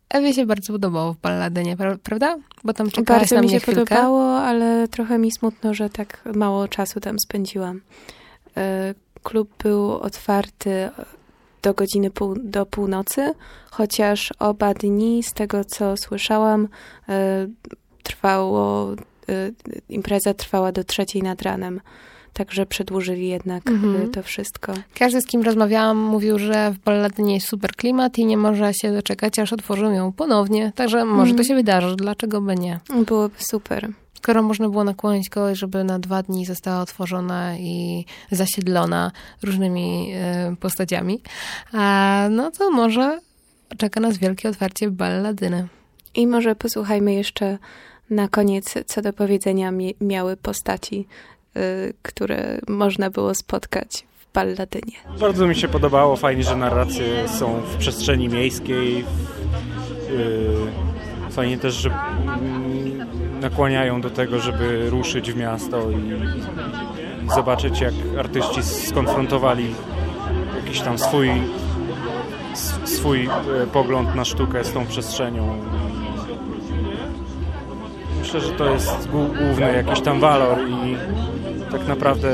Ewie się bardzo podobało w Balladynie, prawda? Bo tam czekałaś Bardzo na mi mnie się chwilkę. podobało, ale trochę mi smutno, że tak mało czasu tam spędziłam. Klub był otwarty do godziny pół, do północy, chociaż oba dni, z tego co słyszałam, trwało, impreza trwała do trzeciej nad ranem. Także przedłużyli jednak mhm. to wszystko. Każdy, z kim rozmawiałam, mówił, że w Balladynie jest super klimat i nie może się doczekać, aż otworzą ją ponownie. Także może mhm. to się wydarzy. Dlaczego by nie? Byłoby super. Skoro można było nakłonić kogoś, żeby na dwa dni została otworzona i zasiedlona różnymi y, postaciami, a, no to może czeka nas wielkie otwarcie Balladyny. I może posłuchajmy jeszcze na koniec, co do powiedzenia mi- miały postaci, które można było spotkać w Balladynie. Bardzo mi się podobało, fajnie, że narracje są w przestrzeni miejskiej. Fajnie też, że nakłaniają do tego, żeby ruszyć w miasto i, i zobaczyć, jak artyści skonfrontowali jakiś tam swój, swój pogląd na sztukę z tą przestrzenią. Myślę, że to jest główny jakiś tam walor i tak naprawdę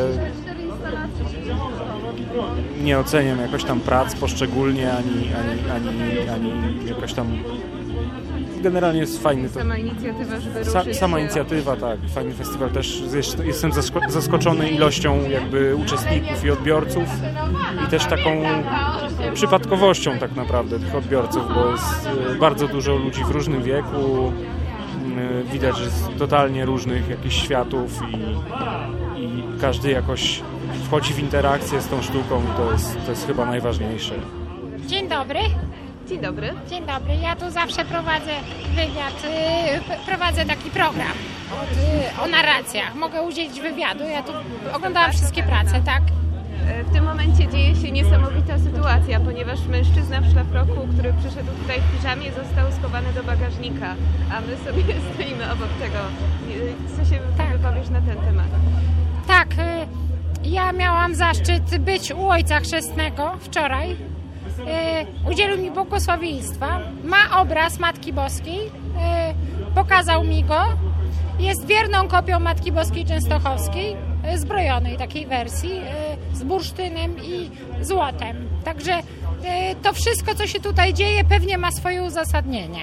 nie oceniam jakoś tam prac poszczególnie, ani, ani, ani, ani jakoś tam... Generalnie jest fajny. To... Sama inicjatywa, żeby Sa, ruszyć. Sama inicjatywa, tak. Fajny festiwal też. Jestem zaskoczony ilością jakby uczestników i odbiorców i też taką przypadkowością tak naprawdę tych odbiorców, bo jest bardzo dużo ludzi w różnym wieku. Widać, że z totalnie różnych jakichś światów i, i każdy jakoś wchodzi w interakcję z tą sztuką i to jest, to jest chyba najważniejsze. Dzień dobry. Dzień dobry. Dzień dobry. Ja tu zawsze prowadzę wywiad, prowadzę taki program o narracjach. Mogę udzielić wywiadu. Ja tu oglądałam wszystkie prace, tak? W tym momencie dzieje się niesamowita sytuacja, ponieważ mężczyzna w szlafroku, który przyszedł tutaj w piżamie, został skowany do bagażnika, a my sobie stoimy obok tego. Co się tak. wypowiesz na ten temat? Tak, ja miałam zaszczyt być u ojca chrzestnego wczoraj. Udzielił mi błogosławieństwa. Ma obraz Matki Boskiej, pokazał mi go. Jest wierną kopią Matki Boskiej Częstochowskiej, zbrojonej takiej wersji, z bursztynem i złotem. Także to wszystko, co się tutaj dzieje, pewnie ma swoje uzasadnienie.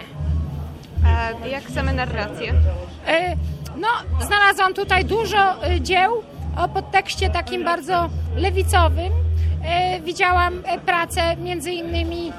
A jak same narracje? No, znalazłam tutaj dużo dzieł o podtekście takim bardzo lewicowym. Widziałam pracę między innymi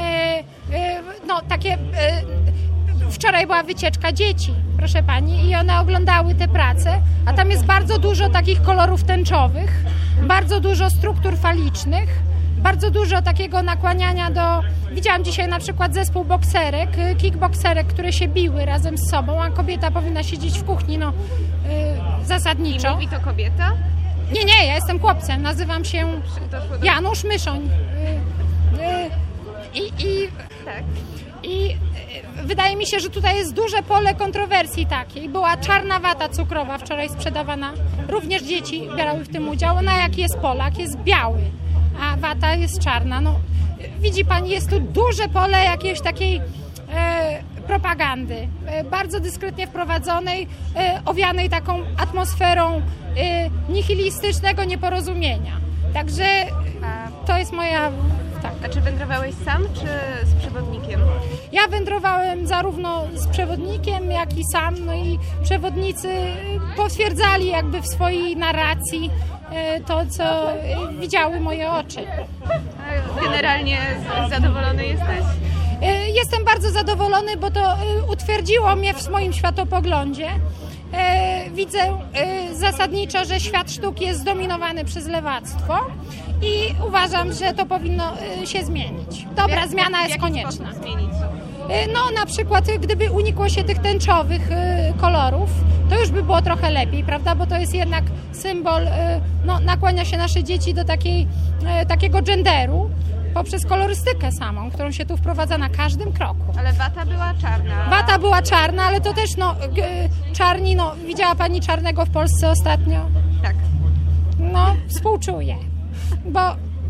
no, takie... Wczoraj była wycieczka dzieci, proszę pani, i one oglądały te prace, a tam jest bardzo dużo takich kolorów tęczowych, bardzo dużo struktur falicznych, bardzo dużo takiego nakłaniania do... Widziałam dzisiaj na przykład zespół bokserek, kickbokserek, które się biły razem z sobą, a kobieta powinna siedzieć w kuchni, no yy, zasadniczo. I mówi to kobieta? Nie, nie, ja jestem chłopcem, nazywam się Janusz Myszoń. Yy, yy, I... i tak. I wydaje mi się, że tutaj jest duże pole kontrowersji takiej. Była czarna wata cukrowa wczoraj sprzedawana. Również dzieci bierały w tym udział. Ona jak jest Polak, jest biały, a wata jest czarna. No, widzi pani, jest tu duże pole jakiejś takiej e, propagandy. E, bardzo dyskretnie wprowadzonej, e, owianej taką atmosferą e, nihilistycznego nieporozumienia. Także to jest moja... Tak. A czy wędrowałeś sam, czy z przewodnikiem? Ja wędrowałem zarówno z przewodnikiem, jak i sam. No i przewodnicy potwierdzali jakby w swojej narracji to, co widziały moje oczy. Generalnie zadowolony jesteś? Jestem bardzo zadowolony, bo to utwierdziło mnie w moim światopoglądzie. Widzę zasadniczo, że świat sztuki jest zdominowany przez lewactwo i uważam, że to powinno się zmienić. Dobra jak, zmiana jest w konieczna. Zmienić? No na przykład gdyby unikło się tych tęczowych kolorów, to już by było trochę lepiej, prawda? Bo to jest jednak symbol, no nakłania się nasze dzieci do takiej, takiego genderu poprzez kolorystykę samą, którą się tu wprowadza na każdym kroku. Ale wata była czarna. Wata była czarna, ale to też no czarni, no widziała pani czarnego w Polsce ostatnio? Tak. No współczuję, bo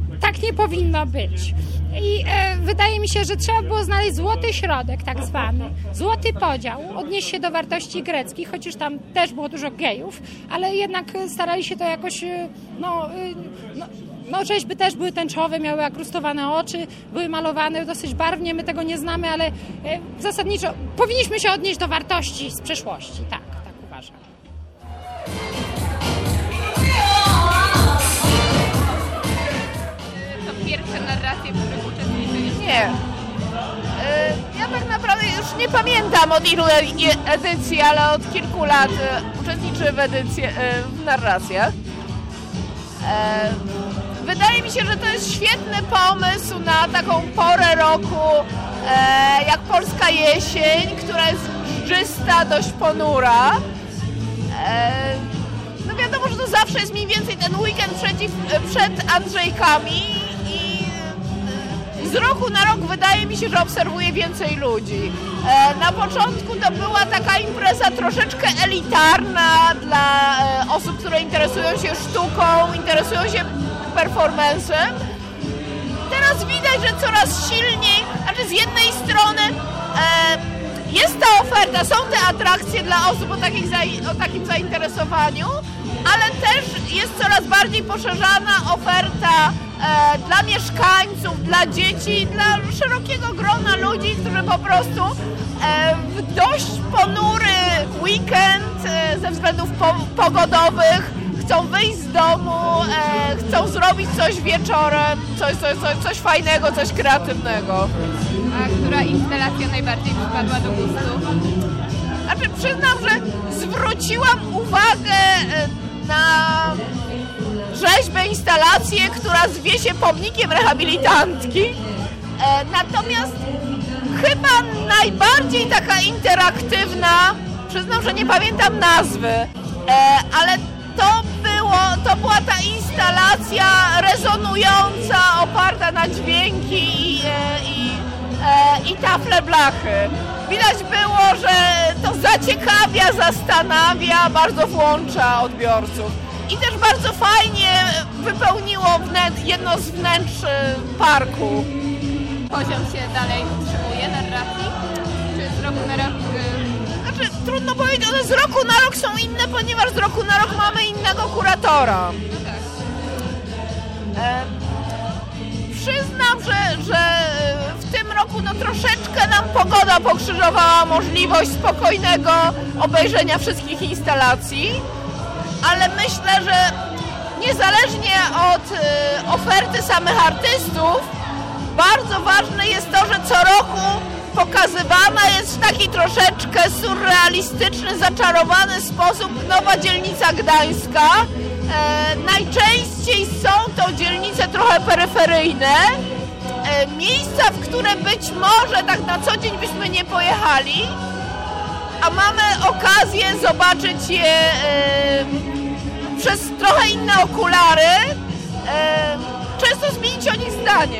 tak nie powinno być. I e, wydaje mi się, że trzeba było znaleźć złoty środek, tak zwany, złoty podział, odnieść się do wartości greckich, chociaż tam też było dużo gejów, ale jednak starali się to jakoś, no, no, no rzeźby też były tęczowe, miały akrustowane oczy, były malowane dosyć barwnie, my tego nie znamy, ale e, zasadniczo powinniśmy się odnieść do wartości z przeszłości, tak, tak uważam. Pierwsze narracje, w których uczestniczyliście? Nie. Ja tak naprawdę już nie pamiętam od ilu edycji, ale od kilku lat uczestniczę w, edycji, w narracjach. Wydaje mi się, że to jest świetny pomysł na taką porę roku, jak polska jesień, która jest mszczysta, dość ponura. No wiadomo, że to zawsze jest mniej więcej ten weekend przeciw, przed Andrzejkami. Z roku na rok wydaje mi się, że obserwuję więcej ludzi. E, na początku to była taka impreza troszeczkę elitarna dla e, osób, które interesują się sztuką, interesują się performancem. Teraz widać, że coraz silniej, znaczy z jednej strony e, jest ta oferta, są te atrakcje dla osób o, takich za, o takim zainteresowaniu, ale też jest coraz bardziej poszerzana oferta e, dla mieszkańców, dla dzieci, dla szerokiego grona ludzi, którzy po prostu e, w dość ponury weekend e, ze względów po, pogodowych chcą wyjść z domu, e, chcą zrobić coś wieczorem, coś, coś, coś, coś fajnego, coś kreatywnego. A która instalacja najbardziej przypadła do gustu? Znaczy przyznam, że zwróciłam uwagę na rzeźbę, instalację, która zwie się pomnikiem rehabilitantki. E, natomiast chyba najbardziej taka interaktywna, przyznam, że nie pamiętam nazwy, e, ale to, było, to była ta instalacja rezonująca, oparta na dźwięki i, i, e, i tafle blachy. Widać było, że to zaciekawia, zastanawia, bardzo włącza odbiorców. I też bardzo fajnie wypełniło wnętrz, jedno z wnętrz parku. Poziom się dalej utrzymuje narracji? Czy z roku na rok? Znaczy, trudno powiedzieć, one z roku na rok są inne, ponieważ z roku na rok mamy innego kuratora. No tak. E, przyznam, że, że w tym roku no, troszeczkę nam pogoda pokrzyżowała możliwość spokojnego obejrzenia wszystkich instalacji, ale myślę, że niezależnie od y, oferty samych artystów, bardzo ważne jest to, że co roku pokazywana jest w taki troszeczkę surrealistyczny, zaczarowany sposób nowa dzielnica Gdańska. E, najczęściej są to dzielnice trochę peryferyjne, e, miejsca, w które być może tak na co dzień byśmy nie pojechali, a mamy okazję zobaczyć je e, przez trochę inne okulary, e, często zmienić o nich zdanie.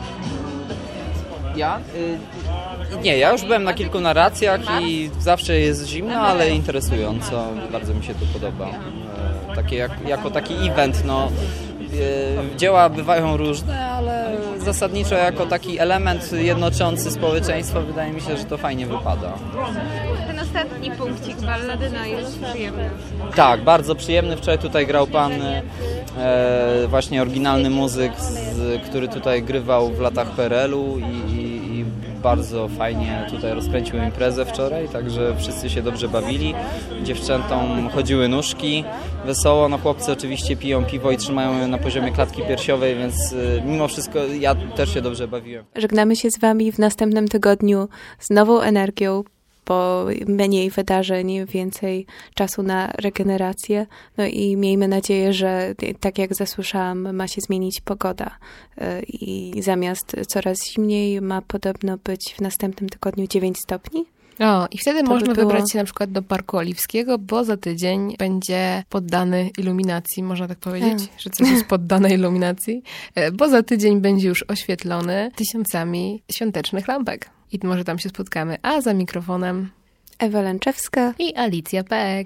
Ja? Y Nie, ja już byłem na kilku narracjach i zawsze jest zimno, ale interesująco. Bardzo mi się to podoba. E, takie jak, jako taki event, no, e, dzieła bywają różne, ale zasadniczo jako taki element jednoczący społeczeństwo wydaje mi się, że to fajnie wypada. Ten ostatni punkcik, balladyna, jest przyjemny. Tak, bardzo przyjemny. Wczoraj tutaj grał pan e, właśnie oryginalny muzyk, z, który tutaj grywał w latach P R L u i, i bardzo fajnie tutaj rozkręcił imprezę wczoraj, także wszyscy się dobrze bawili. Dziewczętom chodziły nóżki wesoło, no chłopcy oczywiście piją piwo i trzymają je na poziomie klatki piersiowej, więc mimo wszystko ja też się dobrze bawiłem. Żegnamy się z Wami w następnym tygodniu z nową energią, bo mniej wydarzeń, więcej czasu na regenerację. No i miejmy nadzieję, że tak jak zasłyszałam, ma się zmienić pogoda i zamiast coraz zimniej ma podobno być w następnym tygodniu dziewięć stopni. O, i wtedy To można by było... wybrać się na przykład do Parku Oliwskiego, bo za tydzień będzie poddany iluminacji, można tak powiedzieć, Hmm. że coś jest poddane iluminacji, bo za tydzień będzie już oświetlony tysiącami świątecznych lampek. I może tam się spotkamy. A za mikrofonem Ewa Lęczewska i Alicja Pek.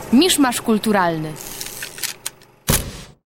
Miszmasz kulturalny.